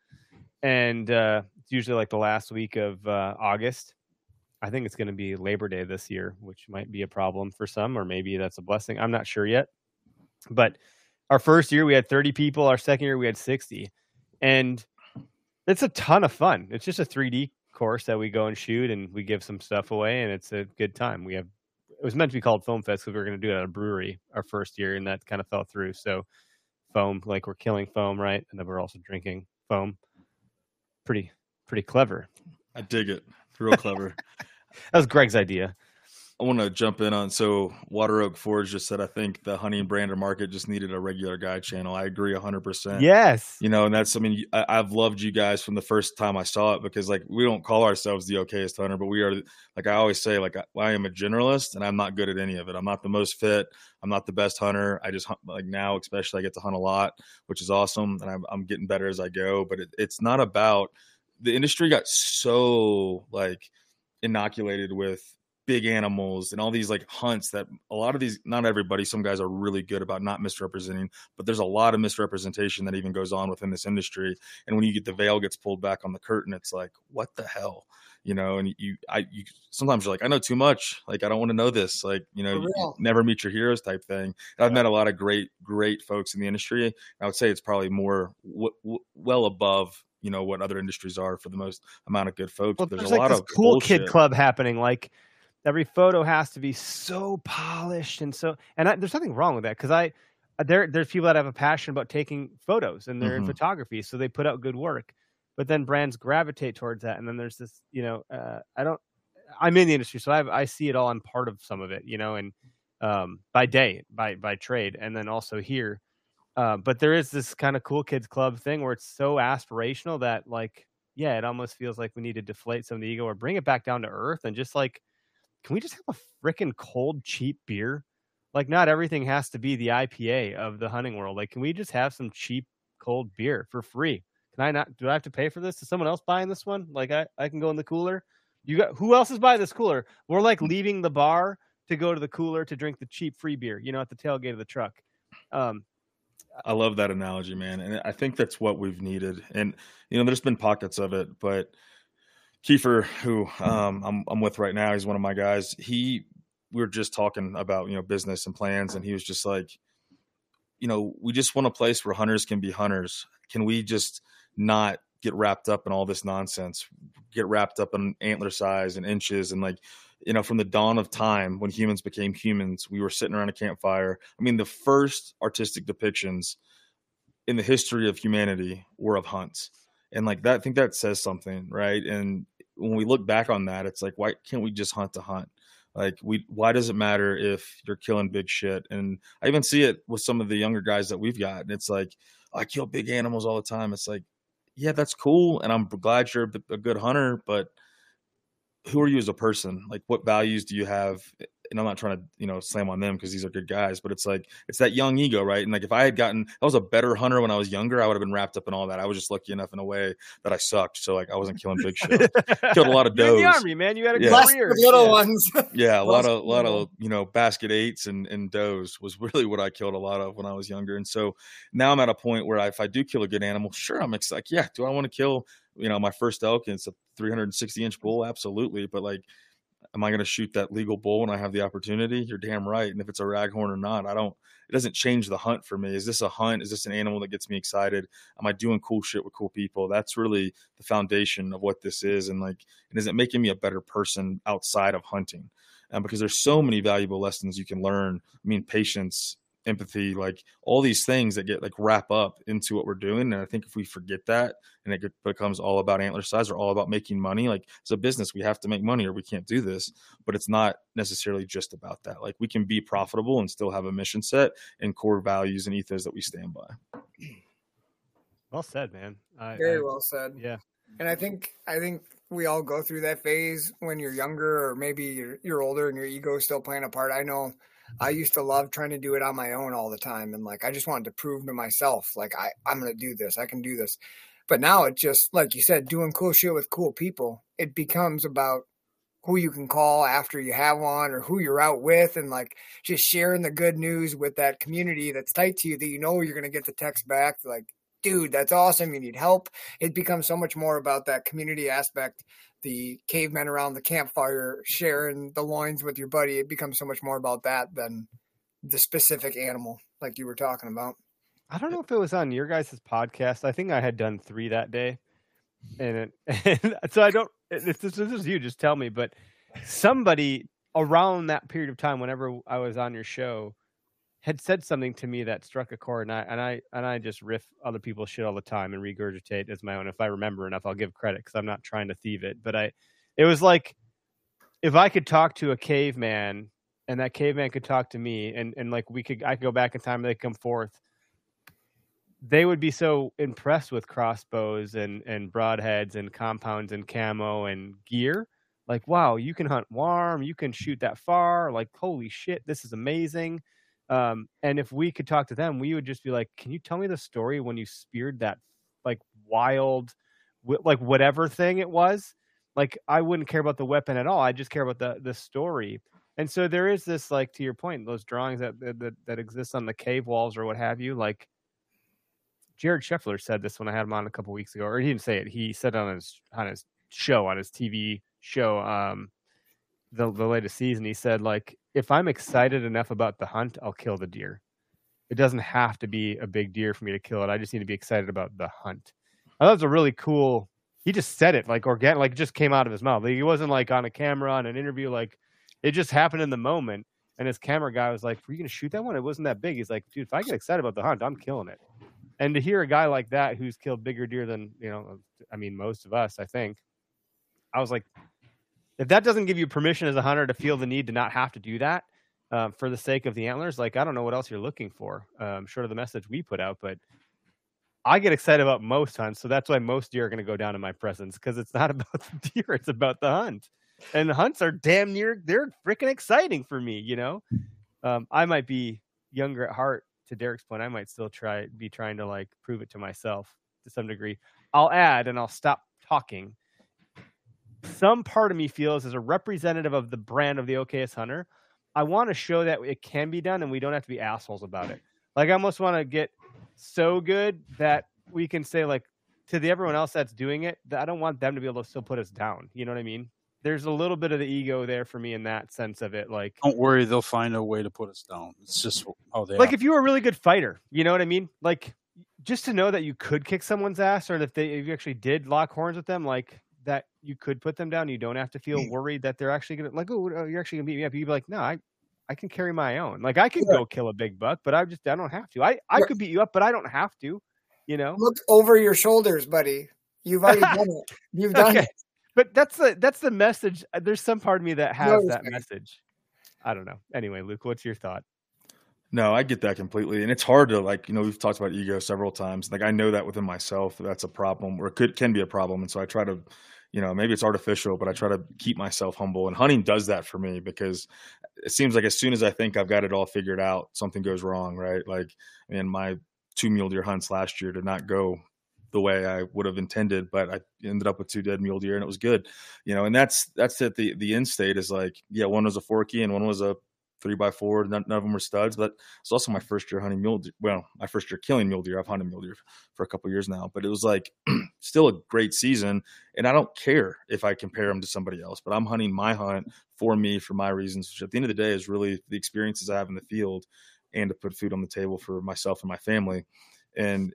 and uh, it's usually like the last week of uh, August. I think it's going to be Labor Day this year, which might be a problem for some, or maybe that's a blessing. I'm not sure yet. But our first year we had thirty people. Our second year we had sixty, and it's a ton of fun. It's just a three D course that we go and shoot, and we give some stuff away, and it's a good time. We have it was meant to be called Foam Fest because we were going to do it at a brewery our first year, and that kind of fell through. So foam, like we're killing foam, right? And then we're also drinking foam. Pretty, pretty clever. I dig it. Real clever. That was Greg's idea. I want to jump in on, so Water Oak Forge just said, I think the honey and brander market just needed a regular guide channel. I agree one hundred percent. Yes. You know, and that's, I mean, I, I've loved you guys from the first time I saw it, because like, we don't call ourselves the okayest hunter, but we are, like I always say, like I, I am a generalist and I'm not good at any of it. I'm not the most fit. I'm not the best hunter. I just hunt, like now, especially I get to hunt a lot, which is awesome. And I'm, I'm getting better as I go, but it, it's not about, the industry got so like inoculated with big animals and all these like hunts that a lot of these, not everybody, some guys are really good about not misrepresenting, but there's a lot of misrepresentation that even goes on within this industry. And when you get the veil gets pulled back on the curtain, it's like, what the hell, you know? And you, I, you, sometimes you're like, I know too much. Like, I don't want to know this. Like, you know, you never meet your heroes type thing. And I've met a lot of great, great folks in the industry. I would say it's probably more w- w- well above, you know, what other industries are for the most amount of good folks. Well, there's, there's a like lot this of cool bullshit. kid club happening. Like, every photo has to be so polished and so, and I, there's nothing wrong with that. Cause I, there, there's people that have a passion about taking photos and they're Mhm. in photography. So they put out good work, but then brands gravitate towards that. And then there's this, you know, uh, I don't, I'm in the industry, so I I see it all. I'm part of some of it, you know, and um, by day, by, by trade. And then also here, uh, but there is this kind of cool kids club thing where it's so aspirational that like, yeah, it almost feels like we need to deflate some of the ego or bring it back down to earth and just like, can we just have a freaking cold, cheap beer? Like, not everything has to be the I P A of the hunting world. Like, can we just have some cheap, cold beer for free? Can I not? Do I have to pay for this? Is someone else buying this one? Like, I, I can go in the cooler. You got who else is buying this cooler? We're like leaving the bar to go to the cooler to drink the cheap free beer, you know, at the tailgate of the truck. Um, I love that analogy, man. And I think that's what we've needed. And, you know, there's been pockets of it, but Kiefer, who um, I'm, I'm with right now, he's one of my guys. He, we were just talking about, you know, business and plans. And he was just like, you know, we just want a place where hunters can be hunters. Can we just not get wrapped up in all this nonsense, get wrapped up in antler size and inches? And like, you know, from the dawn of time when humans became humans, we were sitting around a campfire. I mean, the first artistic depictions in the history of humanity were of hunts. And like that, I think that says something, right? And when we look back on that, it's like, why can't we just hunt to hunt? Like, we, why does it matter if you're killing big shit? And I even see it with some of the younger guys that we've got. And it's like, I kill big animals all the time. It's like, yeah, that's cool. And I'm glad you're a good hunter, but who are you as a person? Like, what values do you have? And I'm not trying to, you know, slam on them because these are good guys, but it's like, it's that young ego, right? And like, if I had gotten, I was a better hunter when I was younger, I would have been wrapped up in all that. I was just lucky enough in a way that I sucked. So like, I wasn't killing big shit. Killed a lot of You're in does. the army, man. You had a Yeah. good Blessed career. with little Yeah. ones. Yeah, a lot of, Blessed lot with of, you know, basket eights and, and does was really what I killed a lot of when I was younger. And so now I'm at a point where I, if I do kill a good animal, sure, I'm excited. Like, yeah, do I want to kill, you know, my first elk and it's a three hundred sixty inch bull? Absolutely. But like, am I going to shoot that legal bull when I have the opportunity? You're damn right. And if it's a raghorn or not, I don't, it doesn't change the hunt for me. Is this a hunt? Is this an animal that gets me excited? Am I doing cool shit with cool people? That's really the foundation of what this is. And like, and is it making me a better person outside of hunting? Um, because there's so many valuable lessons you can learn. I mean, patience, empathy, like all these things that get like wrap up into what we're doing. And I think if we forget that and it becomes all about antler size or all about making money, like it's a business, we have to make money or we can't do this, but it's not necessarily just about that. Like we can be profitable and still have a mission set and core values and ethos that we stand by. Well said, man. I, Very I, well said. Yeah. And I think I think we all go through that phase when you're younger, or maybe you're, you're older and your ego is still playing a part. I know I used to love trying to do it on my own all the time, and like I just wanted to prove to myself, like I I'm gonna do this, I can do this. But now it's just, like you said, doing cool shit with cool people. It becomes about who you can call after you have one or who you're out with, and like just sharing the good news with that community that's tight to you that you know you're going to get the text back like, dude, that's awesome. You need help. It becomes so much more about that community aspect. The cavemen around the campfire sharing the loins with your buddy. It becomes so much more about that than the specific animal like you were talking about. I don't know if it was on your guys' podcast. I think I had done three that day. And, it, and so I don't, if this, this is you, just tell me. But somebody around that period of time, whenever I was on your show, had said something to me that struck a chord, and I and I and I just riff other people's shit all the time and regurgitate as my own. If I remember enough, I'll give credit because I'm not trying to thieve it. But I, it was like if I could talk to a caveman and that caveman could talk to me, and and like we could, I could go back in time and they come forth. They would be so impressed with crossbows and and broadheads and compounds and camo and gear. Like, wow, you can hunt warm, you can shoot that far. Like, holy shit, this is amazing. Um, and if we could talk to them, we would just be like, can you tell me the story when you speared that like wild, like whatever thing it was? Like, I wouldn't care about the weapon at all. I just care about the, the story. And so there is this, like, to your point, those drawings that, that, that exist on the cave walls or what have you. Like Jared Scheffler said this when I had him on a couple weeks ago, or he didn't say it. He said it on his, on his show, on his T V show, um, the, the latest season. He said, like, if I'm excited enough about the hunt, I'll kill the deer. It doesn't have to be a big deer for me to kill it. I just need to be excited about the hunt. I thought it was a really cool, he just said it like organic, like it just came out of his mouth. Like, he wasn't like on a camera, on an interview. Like, it just happened in the moment. And his camera guy was like, were you going to shoot that one? It wasn't that big. He's like, dude, if I get excited about the hunt, I'm killing it. And to hear a guy like that, who's killed bigger deer than, you know, I mean, most of us, I think, I was like, if that doesn't give you permission as a hunter to feel the need to not have to do that uh, for the sake of the antlers, like, I don't know what else you're looking for, um, short of the message we put out. But I get excited about most hunts, so that's why most deer are going to go down in my presence, because it's not about the deer, it's about the hunt. And the hunts are damn near, they're freaking exciting for me, you know? Um, I might be younger at heart, to Derek's point. I might still try be trying to, like, prove it to myself to some degree. I'll add, and I'll stop talking. Some part of me feels, as a representative of the brand of the Okayest Hunter, I want to show that it can be done and we don't have to be assholes about it. Like, I almost want to get so good that we can say, like, to the everyone else that's doing it, that I don't want them to be able to still put us down. You know what I mean? There's a little bit of the ego there for me in that sense of it. Like, don't worry, they'll find a way to put us down. It's just how they like are. If you were a really good fighter, you know what I mean? Like, just to know that you could kick someone's ass, or if they if you actually did lock horns with them, like, that you could put them down. You don't have to feel worried that they're actually going to, like, oh, you're actually going to beat me up. You'd be like, no, I, I can carry my own. Like, I could yeah. go kill a big buck, but I just, I don't have to. I, I yeah. could beat you up, but I don't have to, you know? Look over your shoulders, buddy. You've already done it. You've done okay. it. But that's the, that's the message. There's some part of me that has no, that funny. message. I don't know. Anyway, Luke, what's your thought? No, I get that completely. And it's hard to, like, you know, we've talked about ego several times. Like, I know that within myself, that's a problem, or it could, can be a problem. And so I try to, you know, maybe it's artificial, but I try to keep myself humble. And hunting does that for me, because it seems like as soon as I think I've got it all figured out, something goes wrong, right? Like, I mean, my two mule deer hunts last year did not go the way I would have intended, but I ended up with two dead mule deer and it was good, you know. And that's, that's it. The, the end state is like, yeah, one was a forky and one was a three by four. None, none of them were studs, but it's also my first year hunting mule deer. Well, my first year killing mule deer. I've hunted mule deer for a couple of years now, but it was like still a great season. And I don't care if I compare them to somebody else, but I'm hunting my hunt for me, for my reasons, which at the end of the day is really the experiences I have in the field and to put food on the table for myself and my family. And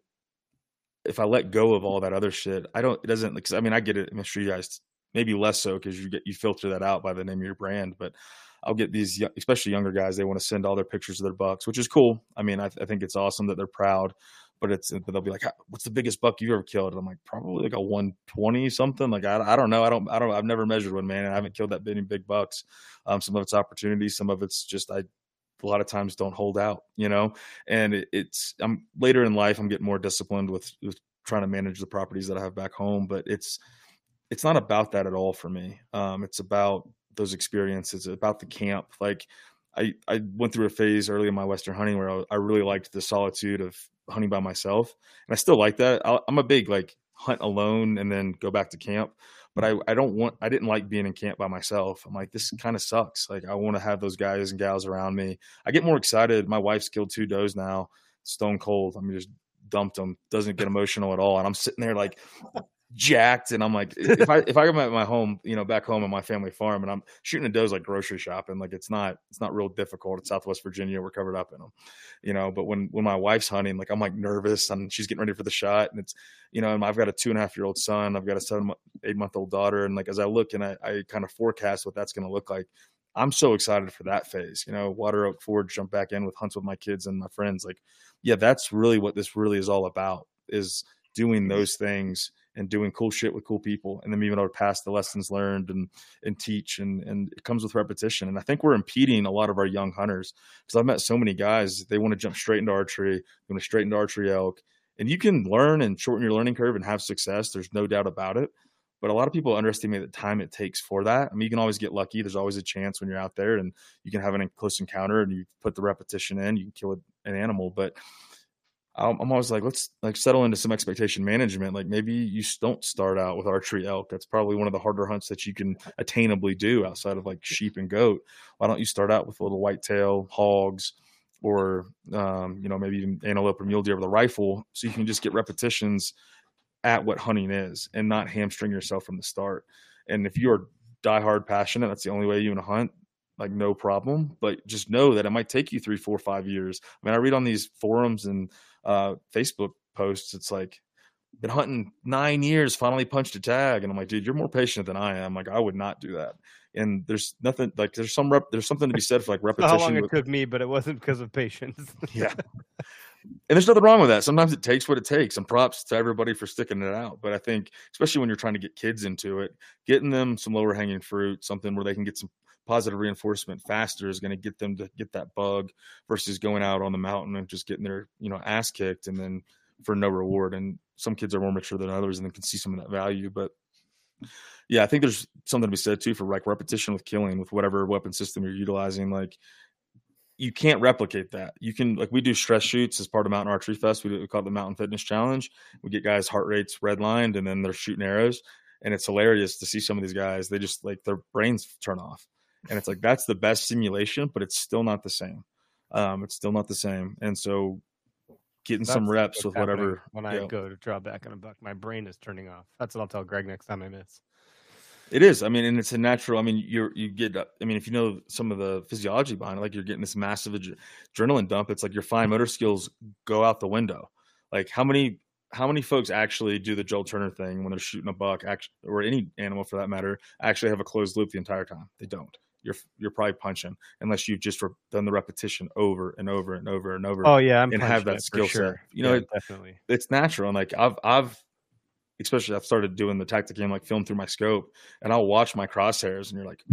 if I let go of all that other shit, I don't, it doesn't, because I mean, I get it. I'm sure you guys, maybe less so, because you get, you filter that out by the name of your brand, but I'll get these, especially younger guys, they want to send all their pictures of their bucks, which is cool. I mean, I, I think it's awesome that they're proud, but it's, but they'll be like, what's the biggest buck you've ever killed? And I'm like, probably like a one twenty something. Like, I, I don't know. I don't, I don't, I've never measured one, man. And I haven't killed that many big bucks. Um, some of it's opportunity. Some of it's just, I, a lot of times don't hold out, you know, and it, it's, I'm later in life, I'm getting more disciplined with, with trying to manage the properties that I have back home, but it's, it's not about that at all for me. Um, it's about those experiences, about the camp. Like, I, I went through a phase early in my Western hunting where I, I really liked the solitude of hunting by myself. And I still like that. I, I'm a big, like, hunt alone and then go back to camp. But I, I don't want, I didn't like being in camp by myself. I'm like, this kind of sucks. Like, I want to have those guys and gals around me. I get more excited. My wife's killed two does now, stone cold. I mean, just dumped them, doesn't get emotional at all. And I'm sitting there like jacked. And I'm like, if I, if I go at my home, you know, back home on my family farm and I'm shooting a does like grocery shopping, like it's not, it's not real difficult. It's Southwest Virginia. We're covered up in them, you know, but when, when my wife's hunting, like I'm like nervous and she's getting ready for the shot and it's, you know, and I've got a two and a half year old son, I've got a seven, eight month old daughter. And like, as I look and I, I kind of forecast what that's going to look like, I'm so excited for that phase, you know, Water Oak Forge, jump back in with hunts with my kids and my friends. Like, yeah, that's really what this really is all about, is doing those things and doing cool shit with cool people, and then being able to pass the lessons learned and and teach, and and it comes with repetition. And I think we're impeding a lot of our young hunters, because I've met so many guys, they want to jump straight into archery, they want to straight into archery elk, and you can learn and shorten your learning curve and have success. There's no doubt about it. But a lot of people underestimate the time it takes for that. I mean, you can always get lucky. There's always a chance when you're out there and you can have a close encounter and you put the repetition in, you can kill an animal. But I'm always like, let's like settle into some expectation management. Like maybe you don't start out with archery elk. That's probably one of the harder hunts that you can attainably do outside of like sheep and goat. Why don't you start out with little whitetail, hogs, or, um, you know, maybe even antelope or mule deer with a rifle, so you can just get repetitions at what hunting is and not hamstring yourself from the start. And if you're diehard passionate, that's the only way you want to hunt, like no problem. But just know that it might take you three, four, five years. I mean, I read on these forums and uh, Facebook posts, it's like, been hunting nine years, finally punched a tag. And I'm like, dude, you're more patient than I am. Like, I would not do that. And there's nothing like, there's some rep, there's something to be said for like repetition. How long it with, took me, but it wasn't because of patience. Yeah. And there's nothing wrong with that. Sometimes it takes what it takes, and props to everybody for sticking it out. But I think, especially when you're trying to get kids into it, getting them some lower hanging fruit, something where they can get some positive reinforcement faster, is going to get them to get that bug, versus going out on the mountain and just getting their, you know, ass kicked and then for no reward. And some kids are more mature than others and they can see some of that value. But yeah, I think there's something to be said too for like repetition with killing, with whatever weapon system you're utilizing. Like, you can't replicate that. You can, like, we do stress shoots as part of Mountain Archery Fest. We, do, we call it the Mountain Fitness Challenge. We get guys' heart rates redlined and then they're shooting arrows. And it's hilarious to see some of these guys. They just like, their brains turn off. And it's like, that's the best simulation, but it's still not the same. Um, it's still not the same. And so getting That's some reps with whatever. When I go to draw back on a buck, my brain is turning off. That's what I'll tell Greg next time I miss. It is. I mean, and it's a natural, I mean, you're, you get, I mean, if you know some of the physiology behind it, like you're getting this massive ad- adrenaline dump. It's like your fine motor skills go out the window. Like how many, how many folks actually do the Joel Turner thing when they're shooting a buck, actually, or any animal for that matter, actually have a closed loop the entire time? They don't. You're, you're probably punching unless you've just re- done the repetition over and over and over and over. Oh yeah. I'm and have that skill sure. set. You know, yeah, it, definitely. It's natural. And like I've, I've, especially I've started doing the tactic game, like film through my scope, and I'll watch my crosshairs and you're like,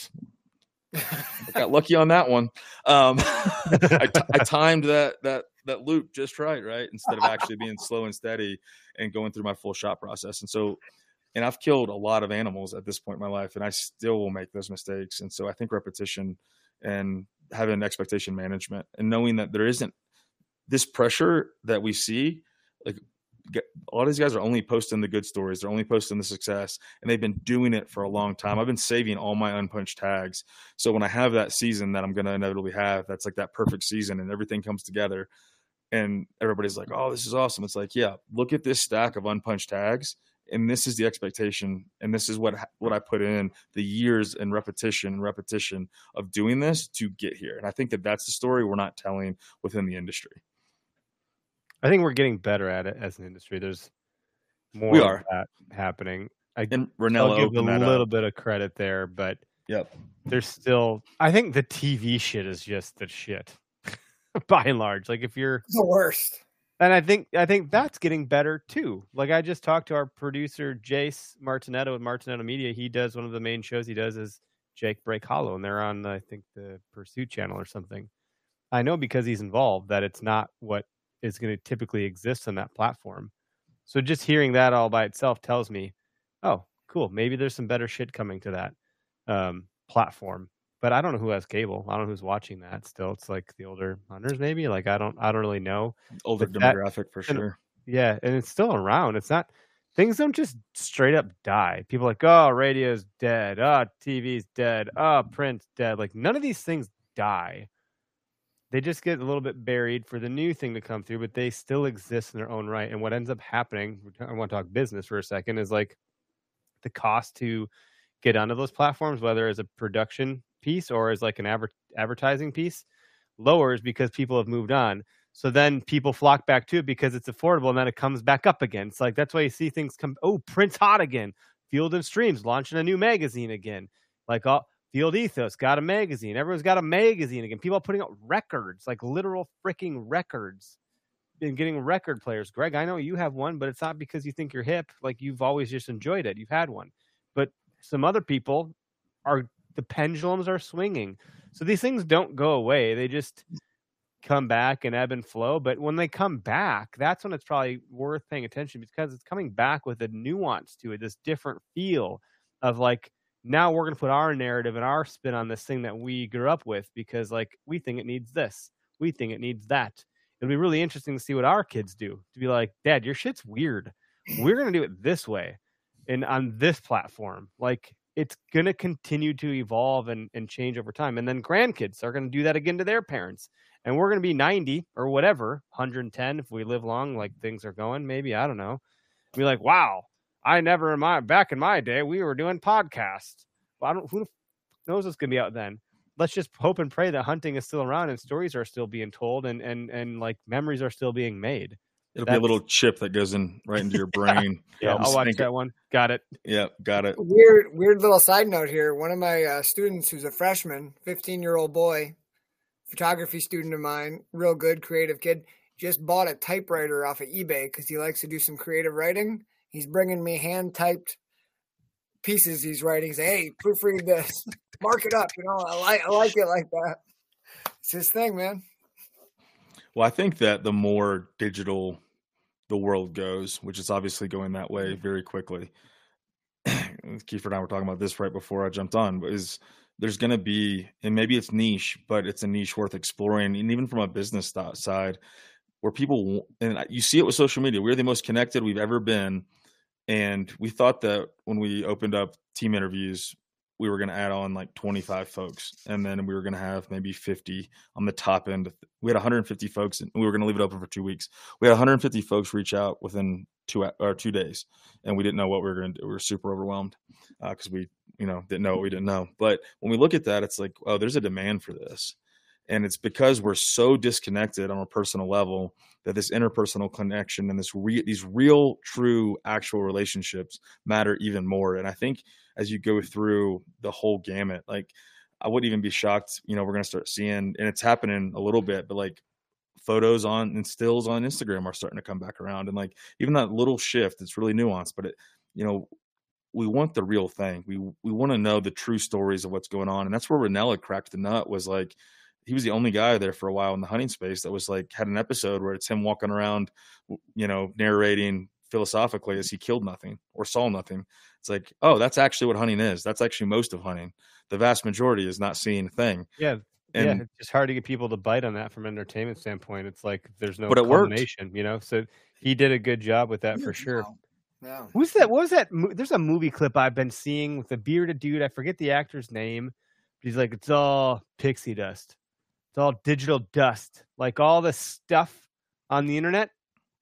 I got lucky on that one. Um, I, t- I timed that, that, that loop just right. Right. Instead of actually being slow and steady and going through my full shot process. And so, and I've killed a lot of animals at this point in my life, and I still will make those mistakes. And so I think repetition and having expectation management and knowing that there isn't this pressure that we see, like, a lot of these guys are only posting the good stories. They're only posting the success, and they've been doing it for a long time. I've been saving all my unpunched tags. So when I have that season that I'm going to inevitably have, that's like that perfect season and everything comes together and everybody's like, oh, this is awesome. It's like, yeah, look at this stack of unpunched tags. And this is the expectation. And this is what, what I put in the years and repetition and repetition of doing this to get here. And I think that that's the story we're not telling within the industry. I think we're getting better at it as an industry. There's more we of are. that happening. I, and Ranella I'll give a little up. bit of credit there, but yep. there's still, I think the T V shit is just the shit by and large. Like if you're the worst. And I think, I think that's getting better too. Like I just talked to our producer, Jace Martinetto with Martinetto Media. He does one of the main shows he does is Jake Break Hollow, and they're on, I think, the Pursuit channel or something. I know because he's involved that it's not what is going to typically exist on that platform. So just hearing that all by itself tells me, oh, cool. Maybe there's some better shit coming to that um, platform. But I don't know who has cable. I don't know who's watching that still. It's like the older hunters, maybe. Like I don't, I don't really know. Older but demographic that, for sure. And, yeah, and it's still around. It's not. things don't just straight up die. People are like, oh, radio's dead. Oh, T V's dead. Oh, print's dead. Like, none of these things die. They just get a little bit buried for the new thing to come through, but they still exist in their own right. And what ends up happening, I want to talk business for a second, is like the cost to get onto those platforms, whether as a production piece or as like an adver- advertising piece, lowers because people have moved on. So then people flock back to it because it's affordable, and then it comes back up again. It's like, that's why you see things come, oh, print's hot again. Field and Stream's launching a new magazine again. Like, all Field Ethos got a magazine. Everyone's got a magazine again. People are putting out records, like literal freaking records, and getting record players. Greg, I know you have one, but it's not because you think you're hip. Like, you've always just enjoyed it. You've had one. But some other people are, the pendulums are swinging. So these things don't go away. They just come back and ebb and flow. But when they come back, that's when it's probably worth paying attention, because it's coming back with a nuance to it, this different feel of like, now we're going to put our narrative and our spin on this thing that we grew up with, because like, we think it needs this. We think it needs that. It'll be really interesting to see what our kids do, to be like, Dad, your shit's weird. We're going to do it this way and on this platform. Like, it's going to continue to evolve and, and change over time. And then grandkids are going to do that again to their parents. And we're going to be ninety or whatever, one hundred ten if we live long, like things are going, maybe, I don't know. Be like, wow, I never in my, back in my day, we were doing podcasts. Well, I don't, who knows what's going to be out then? Let's just hope and pray that hunting is still around and stories are still being told, and, and, and like memories are still being made. It'll That's, be a little chip that goes in right into your brain. Yeah, I'll watch that it. one. Got it. Yeah, got it. Weird, weird little side note here. One of my uh, students, who's a freshman, fifteen-year-old boy, photography student of mine, real good, creative kid, just bought a typewriter off of eBay because he likes to do some creative writing. He's bringing me hand-typed pieces he's writing. He's like, hey, proofread this. Mark it up. You know, I like, I like it like that. It's his thing, man. Well, I think that the more digital the world goes, which is obviously going that way very quickly. Kiefer and I were talking about this right before I jumped on, is there's going to be, and maybe it's niche, but it's a niche worth exploring. And even from a business side, where people, and you see it with social media, we're the most connected we've ever been. And we thought that when we opened up team interviews, we were going to add on like twenty-five folks, and then we were going to have maybe fifty on the top end. We had one hundred fifty folks, and we were going to leave it open for two weeks. We had one hundred fifty folks reach out within two or two days, and we didn't know what we were going to do. We were super overwhelmed because uh, we, you know, didn't know what we didn't know. But when we look at that, it's like, oh, there's a demand for this, and it's because we're so disconnected on a personal level that this interpersonal connection and this re- these real, true, actual relationships matter even more. And I think as you go through the whole gamut, like I wouldn't even be shocked, you know, we're going to start seeing, and it's happening a little bit, but like photos on and stills on Instagram are starting to come back around. And like, even that little shift, it's really nuanced, but it, you know, we want the real thing. We, we want to know the true stories of what's going on. And that's where Ranella cracked the nut, was like, he was the only guy there for a while in the hunting space that was like, had an episode where it's him walking around, you know, narrating philosophically as he killed nothing or saw nothing. It's like, oh, that's actually what hunting is. That's actually most of hunting. The vast majority is not seeing a thing. Yeah. And, yeah. It's just hard to get people to bite on that from an entertainment standpoint. It's like, there's no but it culmination, you know? So he did a good job with that for sure. Yeah. Who's that? What was that? There's a movie clip I've been seeing with a bearded dude. I forget the actor's name. But he's like, it's all pixie dust. It's all digital dust. Like all this stuff on the internet,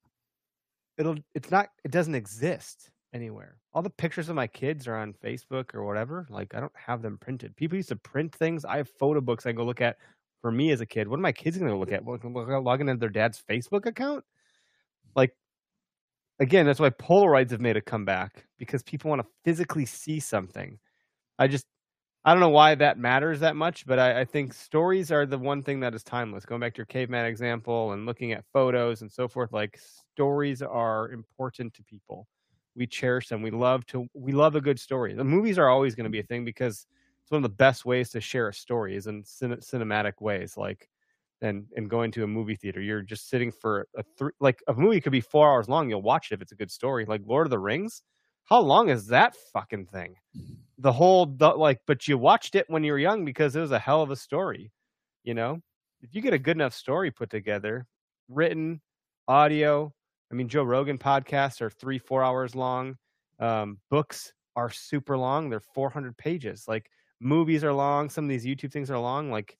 it'll, it's not, it doesn't exist anywhere. All the pictures of my kids are on Facebook or whatever. Like, I don't have them printed. People used to print things. I have photo books I go look at for me as a kid. What are my kids going to look at? Logging into their dad's Facebook account? Like, again, that's why Polaroids have made a comeback, because people want to physically see something. I just, I don't know why that matters that much, but I, I think stories are the one thing that is timeless. Going back to your caveman example and looking at photos and so forth, like stories are important to people. We cherish them. We love to, we love a good story. The movies are always going to be a thing because it's one of the best ways to share a story is in cin- cinematic ways. Like, and, and going to a movie theater, you're just sitting for a three, like a movie could be four hours long. You'll watch it if it's a good story. Like Lord of the Rings. How long is that fucking thing? The whole, the, like, but you watched it when you were young because it was a hell of a story. You know, if you get a good enough story put together, written, audio, I mean, Joe Rogan podcasts are three, four hours long. Um, books are super long. They're four hundred pages. Like movies are long. Some of these YouTube things are long. Like,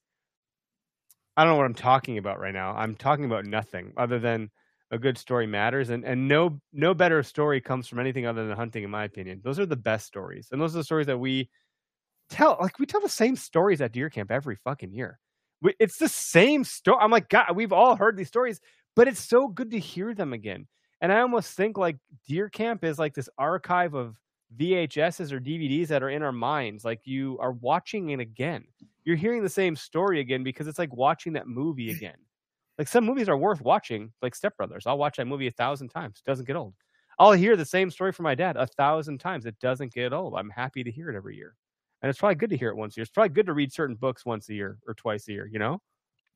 I don't know what I'm talking about right now. I'm talking about nothing other than a good story matters. And, and no, no better story comes from anything other than hunting, in my opinion. Those are the best stories. And those are the stories that we tell. Like we tell the same stories at deer camp every fucking year. We, it's the same story. I'm like, God, we've all heard these stories, but it's so good to hear them again. And I almost think like deer camp is like this archive of V H S's or D V Ds that are in our minds. Like you are watching it again. You're hearing the same story again because it's like watching that movie again. Like some movies are worth watching, like Step Brothers. I'll watch that movie a thousand times. It doesn't get old. I'll hear the same story from my dad a thousand times. It doesn't get old. I'm happy to hear it every year. And it's probably good to hear it once a year. It's probably good to read certain books once a year or twice a year, you know?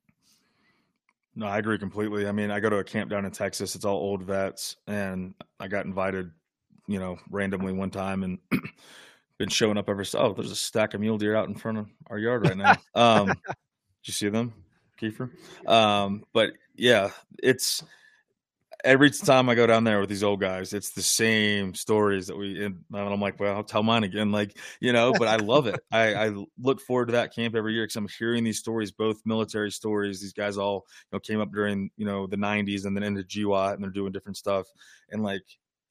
No, I agree completely. I mean, I go to a camp down in Texas. It's all old vets. And I got invited, you know, randomly one time and been showing up ever. Oh, there's a stack of mule deer out in front of our yard right now. Um, did you see them, Kiefer? Um, but yeah, it's every time I go down there with these old guys, it's the same stories that we, and I'm like, well, I'll tell mine again. Like, you know, but I love it. I, I look forward to that camp every year because I'm hearing these stories, both military stories. These guys all, you know, came up during, you know, the nineties and then into G W A T and they're doing different stuff. And like,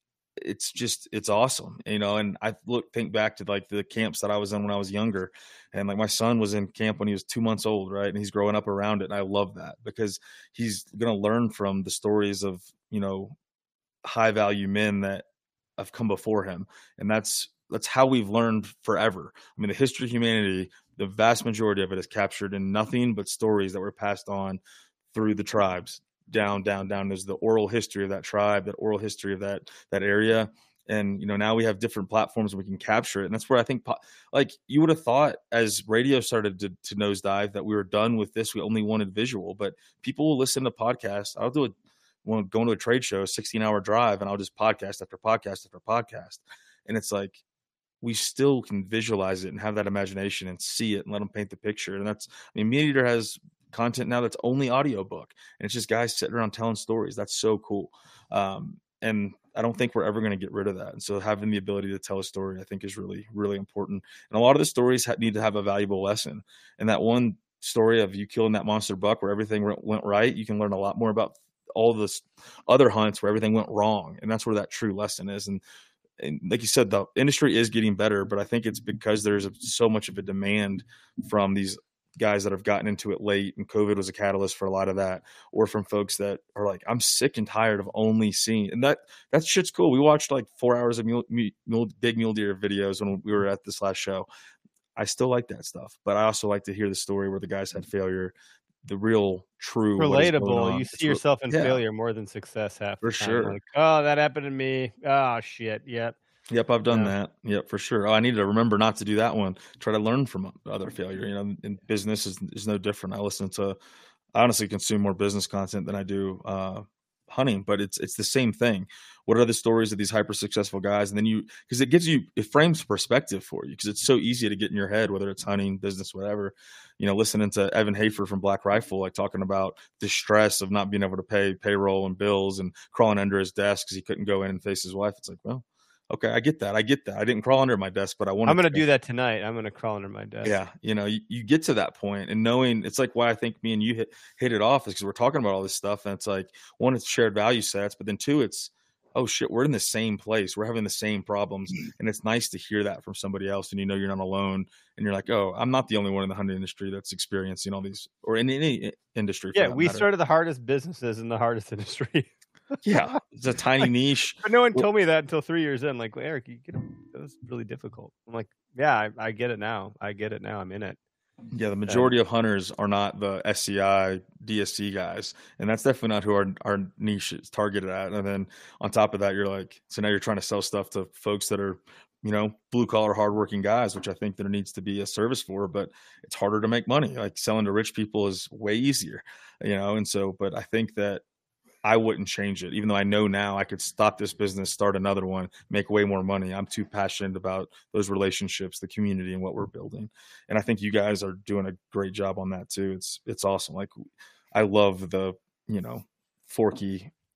it's just, it's awesome, you know, and I look, think back to like the camps that I was in when I was younger, and like my son was in camp when he was two months old. Right. And he's growing up around it. And I love that because he's going to learn from the stories of, you know, high value men that have come before him. And that's, that's how we've learned forever. I mean, the history of humanity, the vast majority of it is captured in nothing but stories that were passed on through the tribes. Down, down, down. There's the oral history of that tribe, that oral history of that that area, and you know now we have different platforms we can capture it, and that's where I think, like you would have thought, as radio started to, to nosedive, that we were done with this. We only wanted visual, but people will listen to podcasts. I'll do it when going to a trade show, a sixteen hour drive, and I'll just podcast after podcast after podcast, and it's like we still can visualize it and have that imagination and see it and let them paint the picture. And that's, I mean, Meat Eater has content now that's only audiobook, and it's just guys sitting around telling stories. That's so cool. Um, and I don't think we're ever going to get rid of that. And so having the ability to tell a story, I think is really, really important. And a lot of the stories ha- need to have a valuable lesson. And that one story of you killing that monster buck where everything re- went right, you can learn a lot more about all the other hunts where everything went wrong. And that's where that true lesson is. And, and like you said, the industry is getting better, but I think it's because there's a, so much of a demand from these guys that have gotten into it late, and COVID was a catalyst for a lot of that, or from folks that are like, I'm sick and tired of only seeing, and that, that shit's cool. We watched like four hours of mule, mule, big mule deer videos when we were at this last show. I still like that stuff, but I also like to hear the story where the guys had failure, the real true relatable. You see it's yourself in yeah. failure more than success half for the time. Sure. Like, oh, that happened to me. Oh shit. Yep. Yep, I've done yeah. that. Yep, for sure. Oh, I need to remember not to do that one. Try to learn from other failure. You know, in business is is no different. I listen to, I honestly consume more business content than I do uh, hunting, but it's it's the same thing. What are the stories of these hyper successful guys? And then you, because it gives you, it frames perspective for you, because it's so easy to get in your head, whether it's hunting, business, whatever. You know, listening to Evan Hafer from Black Rifle, like talking about the stress of not being able to pay payroll and bills and crawling under his desk because he couldn't go in and face his wife. It's like, well, okay, I get that. I get that. I didn't crawl under my desk, but I wanted I'm going to to do that tonight. I'm going to crawl under my desk. Yeah. You know, you, you get to that point, and knowing, it's like why I think me and you hit, hit it off is because we're talking about all this stuff, and it's like, one, it's shared value sets, but then two, it's, oh shit, we're in the same place. We're having the same problems. And it's nice to hear that from somebody else. And you know, you're not alone, and you're like, oh, I'm not the only one in the hunting industry that's experiencing all these, or in any industry. Yeah. We matter. started the hardest businesses in the hardest industry. Yeah, it's a tiny like, niche. But no one told me that until three years in. Like, well, Eric, you get it. That was really difficult. I'm like, yeah, I, I get it now. I get it now. I'm in it. Yeah, the majority of hunters are not the S C I, D S C guys, and that's definitely not who our our niche is targeted at. And then on top of that, you're like, so now you're trying to sell stuff to folks that are, you know, blue collar, hardworking guys, which I think there needs to be a service for, but it's harder to make money. Like selling to rich people is way easier, you know. And so, but I think that I wouldn't change it, even though I know now I could stop this business, start another one, make way more money. I'm too passionate about those relationships, the community, and what we're building. And I think you guys are doing a great job on that too. It's, it's awesome. Like I love the, you know, Forky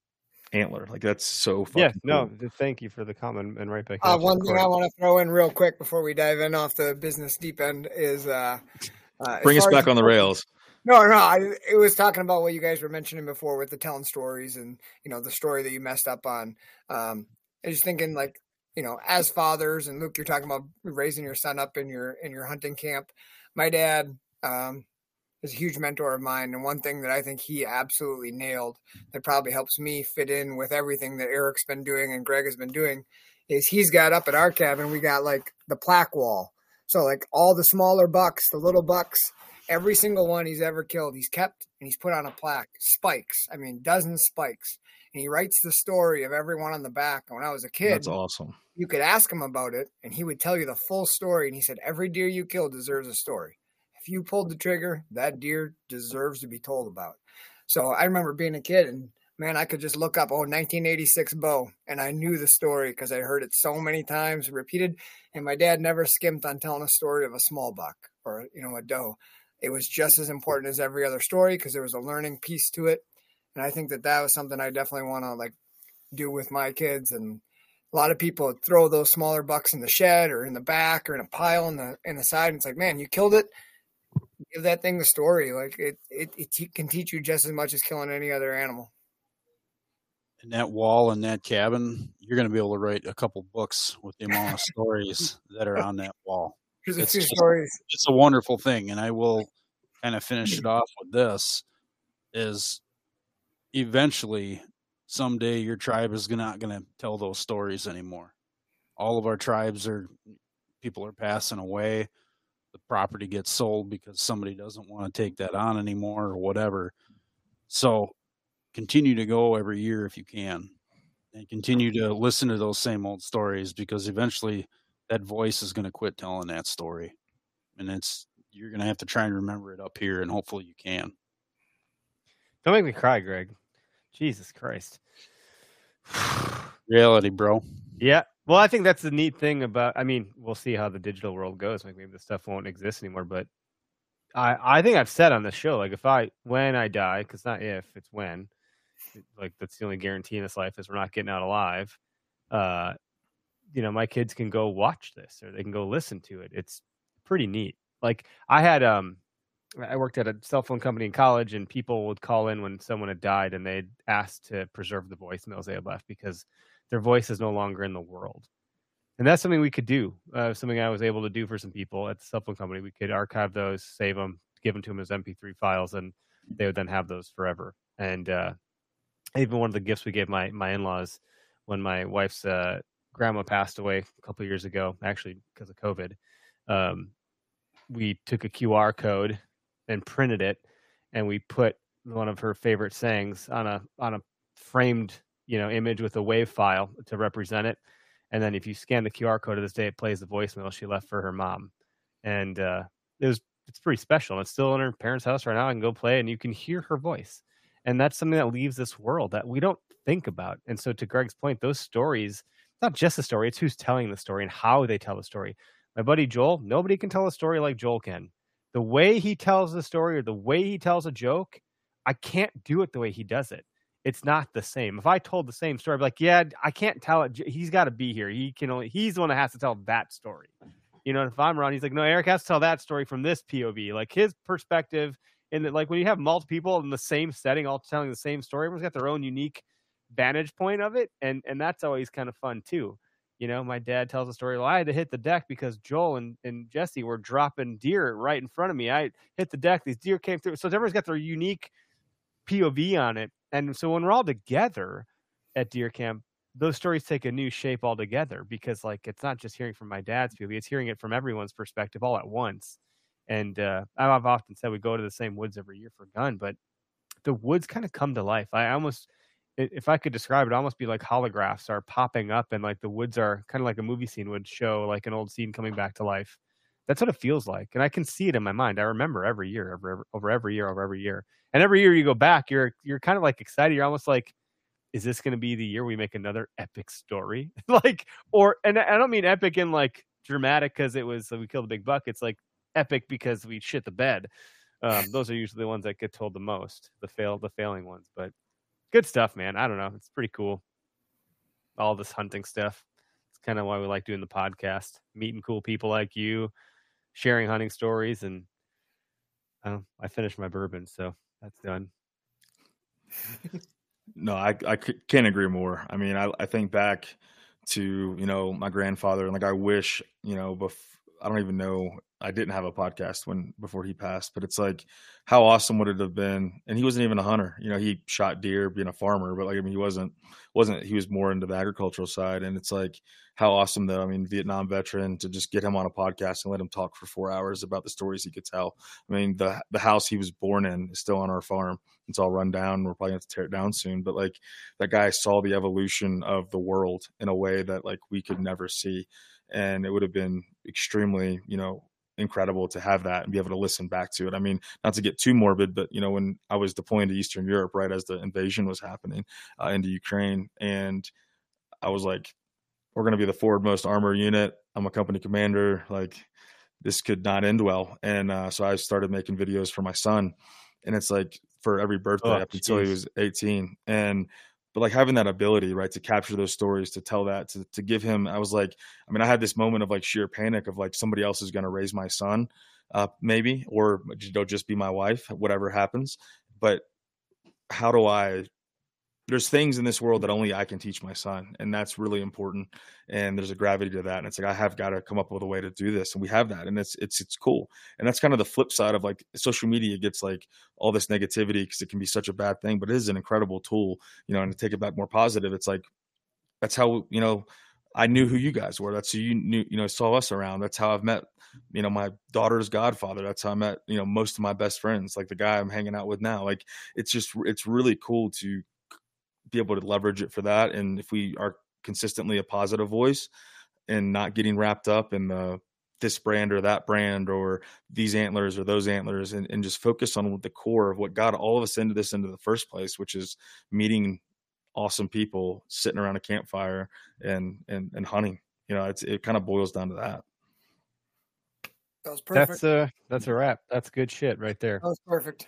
antler. Like that's so fucking Yeah, no, cool. th- thank you for the comment, and right back Uh, at you, one thing Corey. I want to throw in real quick before we dive in off the business deep end is uh, uh, Bring as us far as back on the rails. No, no, I, it was talking about what you guys were mentioning before with the telling stories and, you know, the story that you messed up on. Um, I was thinking like, you know, as fathers, and Luke, you're talking about raising your son up in your, in your hunting camp. My dad, um, is a huge mentor of mine. And one thing that I think he absolutely nailed that probably helps me fit in with everything that Eric's been doing and Greg has been doing is he's got up at our cabin, we got like the plaque wall. So like all the smaller bucks, the little bucks, every single one he's ever killed, he's kept and he's put on a plaque. Spikes. I mean, dozens of spikes. And he writes the story of everyone on the back. And when I was a kid, That's awesome. you could ask him about it and he would tell you the full story. And he said, every deer you kill deserves a story. If you pulled the trigger, that deer deserves to be told about. So I remember being a kid and man, I could just look up, oh, nineteen eighty-six bow. And I knew the story because I heard it so many times repeated. And my dad never skimped on telling a story of a small buck or, you know, a doe. It was just as important as every other story because there was a learning piece to it. And I think that that was something I definitely want to like do with my kids. And a lot of people throw those smaller bucks in the shed or in the back or in a pile in the, in the side. And it's like, man, you killed it. Give that thing the story. Like it, it, it te- can teach you just as much as killing any other animal. In that wall in that cabin, you're going to be able to write a couple books with the amount of stories that are on that wall. Here's a It's few just- stories. It's a wonderful thing. And I will kind of finish it off with this is eventually someday your tribe is not going to tell those stories anymore. All of our tribes are, people are passing away. The property gets sold because somebody doesn't want to take that on anymore or whatever. So continue to go every year if you can and continue to listen to those same old stories because eventually that voice is going to quit telling that story. And it's, you're going to have to try and remember it up here and hopefully you can. Don't make me cry, Greg. Jesus Christ. Reality, bro. Yeah. Well, I think that's the neat thing about, I mean, we'll see how the digital world goes. Like maybe this stuff won't exist anymore, but I, I think I've said on this show, like if I, when I die, because not if, it's when, like that's the only guarantee in this life is we're not getting out alive. Uh, you know, my kids can go watch this or they can go listen to it. It's pretty neat. Like I had, um, I worked at a cell phone company in college and people would call in when someone had died and they'd asked to preserve the voicemails they had left because their voice is no longer in the world. And that's something we could do. Uh, something I was able to do for some people at the cell phone company. We could archive those, save them, give them to them as M P three files, and they would then have those forever. And uh, even one of the gifts we gave my my in-laws when my wife's uh, grandma passed away a couple of years ago, actually because of COVID, um, we took a Q R code and printed it, and we put one of her favorite sayings on a on a framed you know image with a WAV file to represent it. And then if you scan the Q R code to this day, it plays the voicemail she left for her mom. And uh, it was it's pretty special. It's still in her parents' house right now. I can go play and you can hear her voice. And that's something that leaves this world that we don't think about. And so to Greg's point, those stories, it's not just the story, it's who's telling the story and how they tell the story. My buddy Joel, nobody can tell a story like Joel can. The way he tells the story or the way he tells a joke, I can't do it the way he does it. It's not the same. If I told the same story, I'd be like, yeah, I can't tell it. He's got to be here. He can only, he's the one that has to tell that story. You know, if I'm around, he's like, no, Eric has to tell that story from this P O V, like his perspective. And like when you have multiple people in the same setting, all telling the same story, everyone's got their own unique vantage point of it. And, and that's always kind of fun too. You know, my dad tells a story. Well, I had to hit the deck because Joel and, and Jesse were dropping deer right in front of me. I hit the deck. These deer came through. So everyone's got their unique P O V on it. And so when we're all together at deer camp, those stories take a new shape altogether because like, it's not just hearing from my dad's P O V, it's hearing it from everyone's perspective all at once. And uh, I've often said we go to the same woods every year for gun, but the woods kind of come to life. I almost, if I could describe it, almost be like holographs are popping up and like the woods are kind of like a movie scene would show like an old scene coming back to life. That's what it feels like. And I can see it in my mind. I remember every year, over, over every year, over every year. And every year you go back, you're you're kind of like excited. You're almost like, is this going to be the year we make another epic story? like, or, and I don't mean epic in like dramatic because it was, we killed a big buck. It's like epic because we shit the bed. Um, those are usually the ones that get told the most, the fail, the failing ones. But good stuff, man. I don't know. It's pretty cool. All this hunting stuff. It's kind of why we like doing the podcast, meeting cool people like you, sharing hunting stories. And uh, I finished my bourbon, so that's done. No, I, I can't agree more. I mean, I, I think back to, you know, my grandfather, and like, I wish, you know, bef- I don't even know, I didn't have a podcast when, before he passed, but it's like, how awesome would it have been? And he wasn't even a hunter, you know, he shot deer being a farmer, but like, I mean, he wasn't, wasn't, he was more into the agricultural side. And it's like, how awesome though. I mean, Vietnam veteran, to just get him on a podcast and let him talk for four hours about the stories he could tell. I mean, the, the house he was born in is still on our farm. It's all run down. We're probably going to tear it down soon, but like, that guy saw the evolution of the world in a way that like we could never see. And it would have been extremely, you know, incredible to have that and be able to listen back to it. I mean, not to get too morbid, but, you know, when I was deploying to Eastern Europe, right as the invasion was happening uh, into Ukraine, and I was like, we're going to be the forward most armor unit. I'm a company commander. Like, this could not end well. And uh, so I started making videos for my son, and it's like for every birthday Oh, up until he geez. was eighteen. And but like having that ability, right, to capture those stories, to tell that, to to give him, I was like, I mean, I had this moment of like sheer panic of like, somebody else is going to raise my son, uh, maybe, or they'll just be my wife, whatever happens. But how do I, there's things in this world that only I can teach my son, and that's really important. And there's a gravity to that. And it's like, I have got to come up with a way to do this. And we have that. And it's, it's, it's cool. And that's kind of the flip side of like social media gets like all this negativity because it can be such a bad thing, but it is an incredible tool, you know, and to take it back more positive. It's like, that's how, you know, I knew who you guys were. That's who you knew, you know, saw us around. That's how I've met, you know, my daughter's godfather. That's how I met, you know, most of my best friends, like the guy I'm hanging out with now. Like, it's just, it's really cool to be able to leverage it for that. And if we are consistently a positive voice and not getting wrapped up in the this brand or that brand or these antlers or those antlers, and, and just focus on the core of what got all of us into this into the first place, which is meeting awesome people, sitting around a campfire and and and hunting. You know, it's it kind of boils down to that. That was perfect. That's a that's a wrap. That's good shit right there. That was perfect.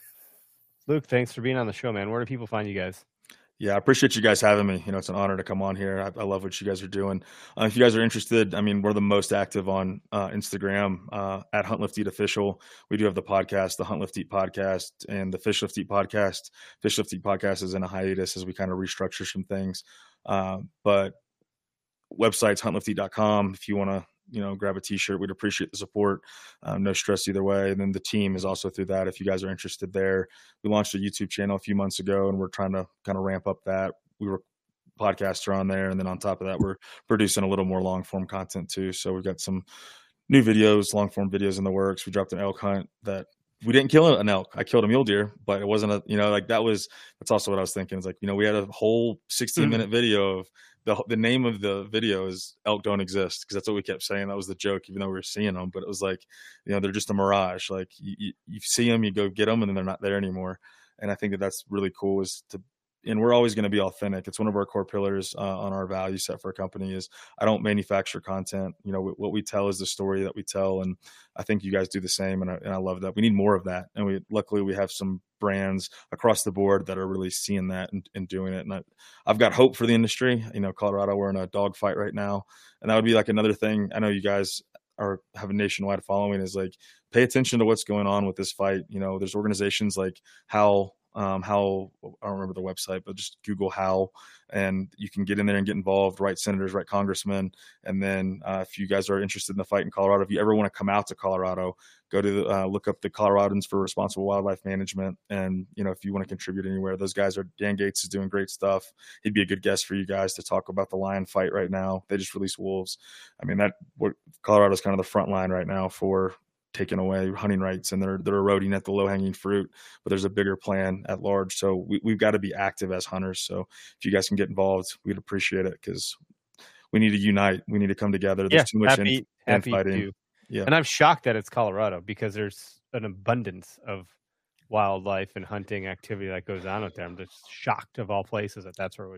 Luke, thanks for being on the show, man. Where do people find you guys? Yeah, I appreciate you guys having me. You know, it's an honor to come on here. I, I love what you guys are doing. Uh, if you guys are interested, I mean, we're the most active on uh, Instagram uh, at Hunt Lift Eat Official. We do have the podcast, the Hunt Lift Eat podcast, and the Fish Lift Eat podcast. Fish Lift Eat podcast is in a hiatus as we kind of restructure some things. Uh, but website's hunt lift eat dot com. If you want to, you know, grab a t-shirt, we'd appreciate the support. Um, no stress either way. And then the team is also through that. If you guys are interested there, we launched a YouTube channel a few months ago, and we're trying to kind of ramp up that. We were podcasts are on there. And then on top of that, we're producing a little more long form content too. So we've got some new videos, long form videos in the works. We dropped an elk hunt that we didn't kill an elk. I killed a mule deer, but it wasn't a, you know, like that was, that's also what I was thinking. It's like, you know, we had a whole sixteen minute video of the, the name of the video is Elk Don't Exist. Cause that's what we kept saying. That was the joke, even though we were seeing them, but it was like, you know, they're just a mirage. Like you, you, you see them, you go get them, and then they're not there anymore. And I think that that's really cool, is to, and we're always going to be authentic. It's one of our core pillars uh, on our value set for a company is I don't manufacture content. You know, w- what we tell is the story that we tell. And I think you guys do the same. And I, and I love that. We need more of that. And we, luckily we have some brands across the board that are really seeing that and, and doing it. And I, I've got hope for the industry. You know, Colorado, we're in a dog fight right now. And that would be like another thing. I know you guys are have a nationwide following, is like, pay attention to what's going on with this fight. You know, there's organizations like How, Um, how I don't remember the website, but just Google How, and you can get in there and get involved, write senators, write congressmen. And then uh, if you guys are interested in the fight in Colorado, if you ever want to come out to Colorado, go to uh, look up the Coloradans for Responsible Wildlife Management. And, you know, if you want to contribute anywhere, those guys are, Dan Gates is doing great stuff. He'd be a good guest for you guys to talk about the lion fight right now. They just released wolves. I mean, that Colorado's kind of the front line right now for taking away hunting rights, and they're they're eroding at the low hanging fruit, but there's a bigger plan at large. So we, we've got to be active as hunters. So if you guys can get involved, we'd appreciate it, because we need to unite. We need to come together. There's Yeah, too much happy, in, happy infighting. to. Yeah. And I'm shocked that it's Colorado, because there's an abundance of wildlife and hunting activity that goes on out there. I'm just shocked, of all places, that that's where it would be.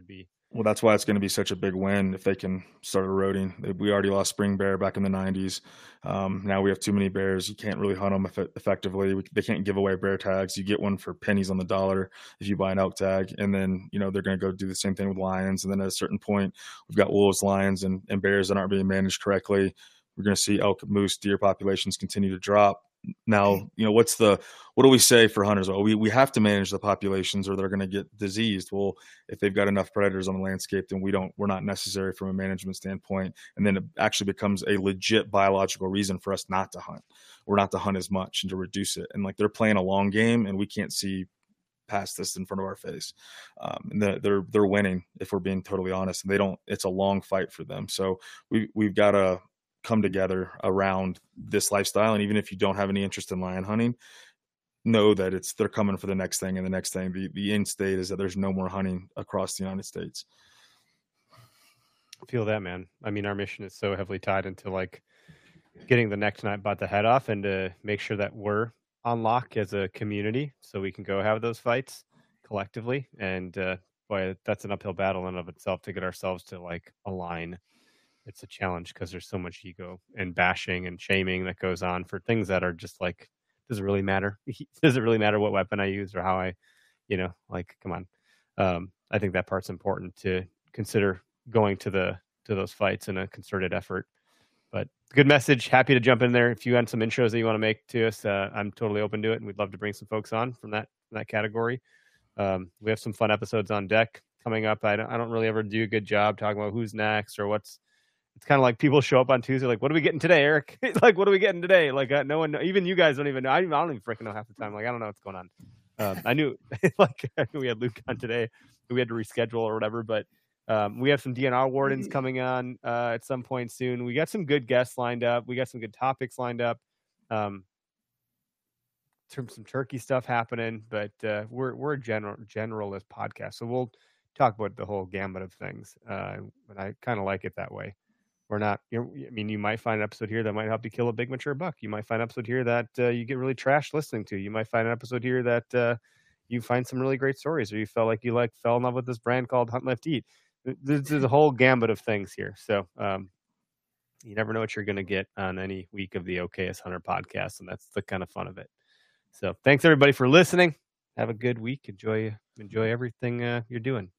Well, that's why it's going to be such a big win if they can start eroding. We already lost spring bear back in the nineties. Um, now we have too many bears. You can't really hunt them eff- effectively. We, they can't give away bear tags. You get one for pennies on the dollar if you buy an elk tag. And then, you know, they're going to go do the same thing with lions. And then at a certain point, we've got wolves, lions, and, and bears that aren't being managed correctly. We're going to see elk, moose, deer populations continue to drop. Now, you know, what's the, what do we say for hunters? Oh, we, we have to manage the populations or they're going to get diseased. Well, if they've got enough predators on the landscape, then we don't, we're not necessary from a management standpoint. And then it actually becomes a legit biological reason for us not to hunt. We're not to hunt as much and to reduce it. And like they're playing a long game and we can't see past this in front of our face. Um, and they're, they're, they're winning if we're being totally honest, and they don't, it's a long fight for them. So we, we've got to come together around this lifestyle. And even if you don't have any interest in lion hunting, know that it's, they're coming for the next thing and the next thing. The, the end state is that there's no more hunting across the United States. I feel that, man. I mean, our mission is so heavily tied into like getting the next night bite the head off and to make sure that we're on lock as a community so we can go have those fights collectively. And uh, boy, that's an uphill battle in and of itself to get ourselves to like align. It's a challenge because there's so much ego and bashing and shaming that goes on for things that are just like, does it really matter? Does it really matter what weapon I use or how I, you know, like, come on. Um, I think that part's important to consider going to the, to those fights in a concerted effort. But good message. Happy to jump in there. If you had some intros that you want to make to us, uh, I'm totally open to it. And we'd love to bring some folks on from that, from that category. Um, we have some fun episodes on deck coming up. I don't, I don't really ever do a good job talking about who's next or what's, it's kind of like people show up on Tuesday, like, what are we getting today, Eric? Like, what are we getting today? Like, uh, no one, even you guys don't even know. I, I don't even freaking know half the time. Like, I don't know what's going on. Um, I knew, like, I knew we had Luke on today. We had to reschedule or whatever, but um, we have some D N R wardens coming on uh, at some point soon. We got some good guests lined up. We got some good topics lined up. Um, some turkey stuff happening, but uh, we're we're a general generalist podcast, so we'll talk about the whole gamut of things. Uh, and I kind of like it that way. We're not, you know, I mean, you might find an episode here that might help you kill a big mature buck. You might find an episode here that uh, you get really trashed listening to. You might find an episode here that uh, you find some really great stories, or you felt like you like fell in love with this brand called Hunt Lift Eat. There's, there's a whole gambit of things here. So um, you never know what you're going to get on any week of the Okayest Hunter podcast, and that's the kind of fun of it. So thanks everybody for listening. Have a good week. Enjoy, enjoy everything uh, you're doing.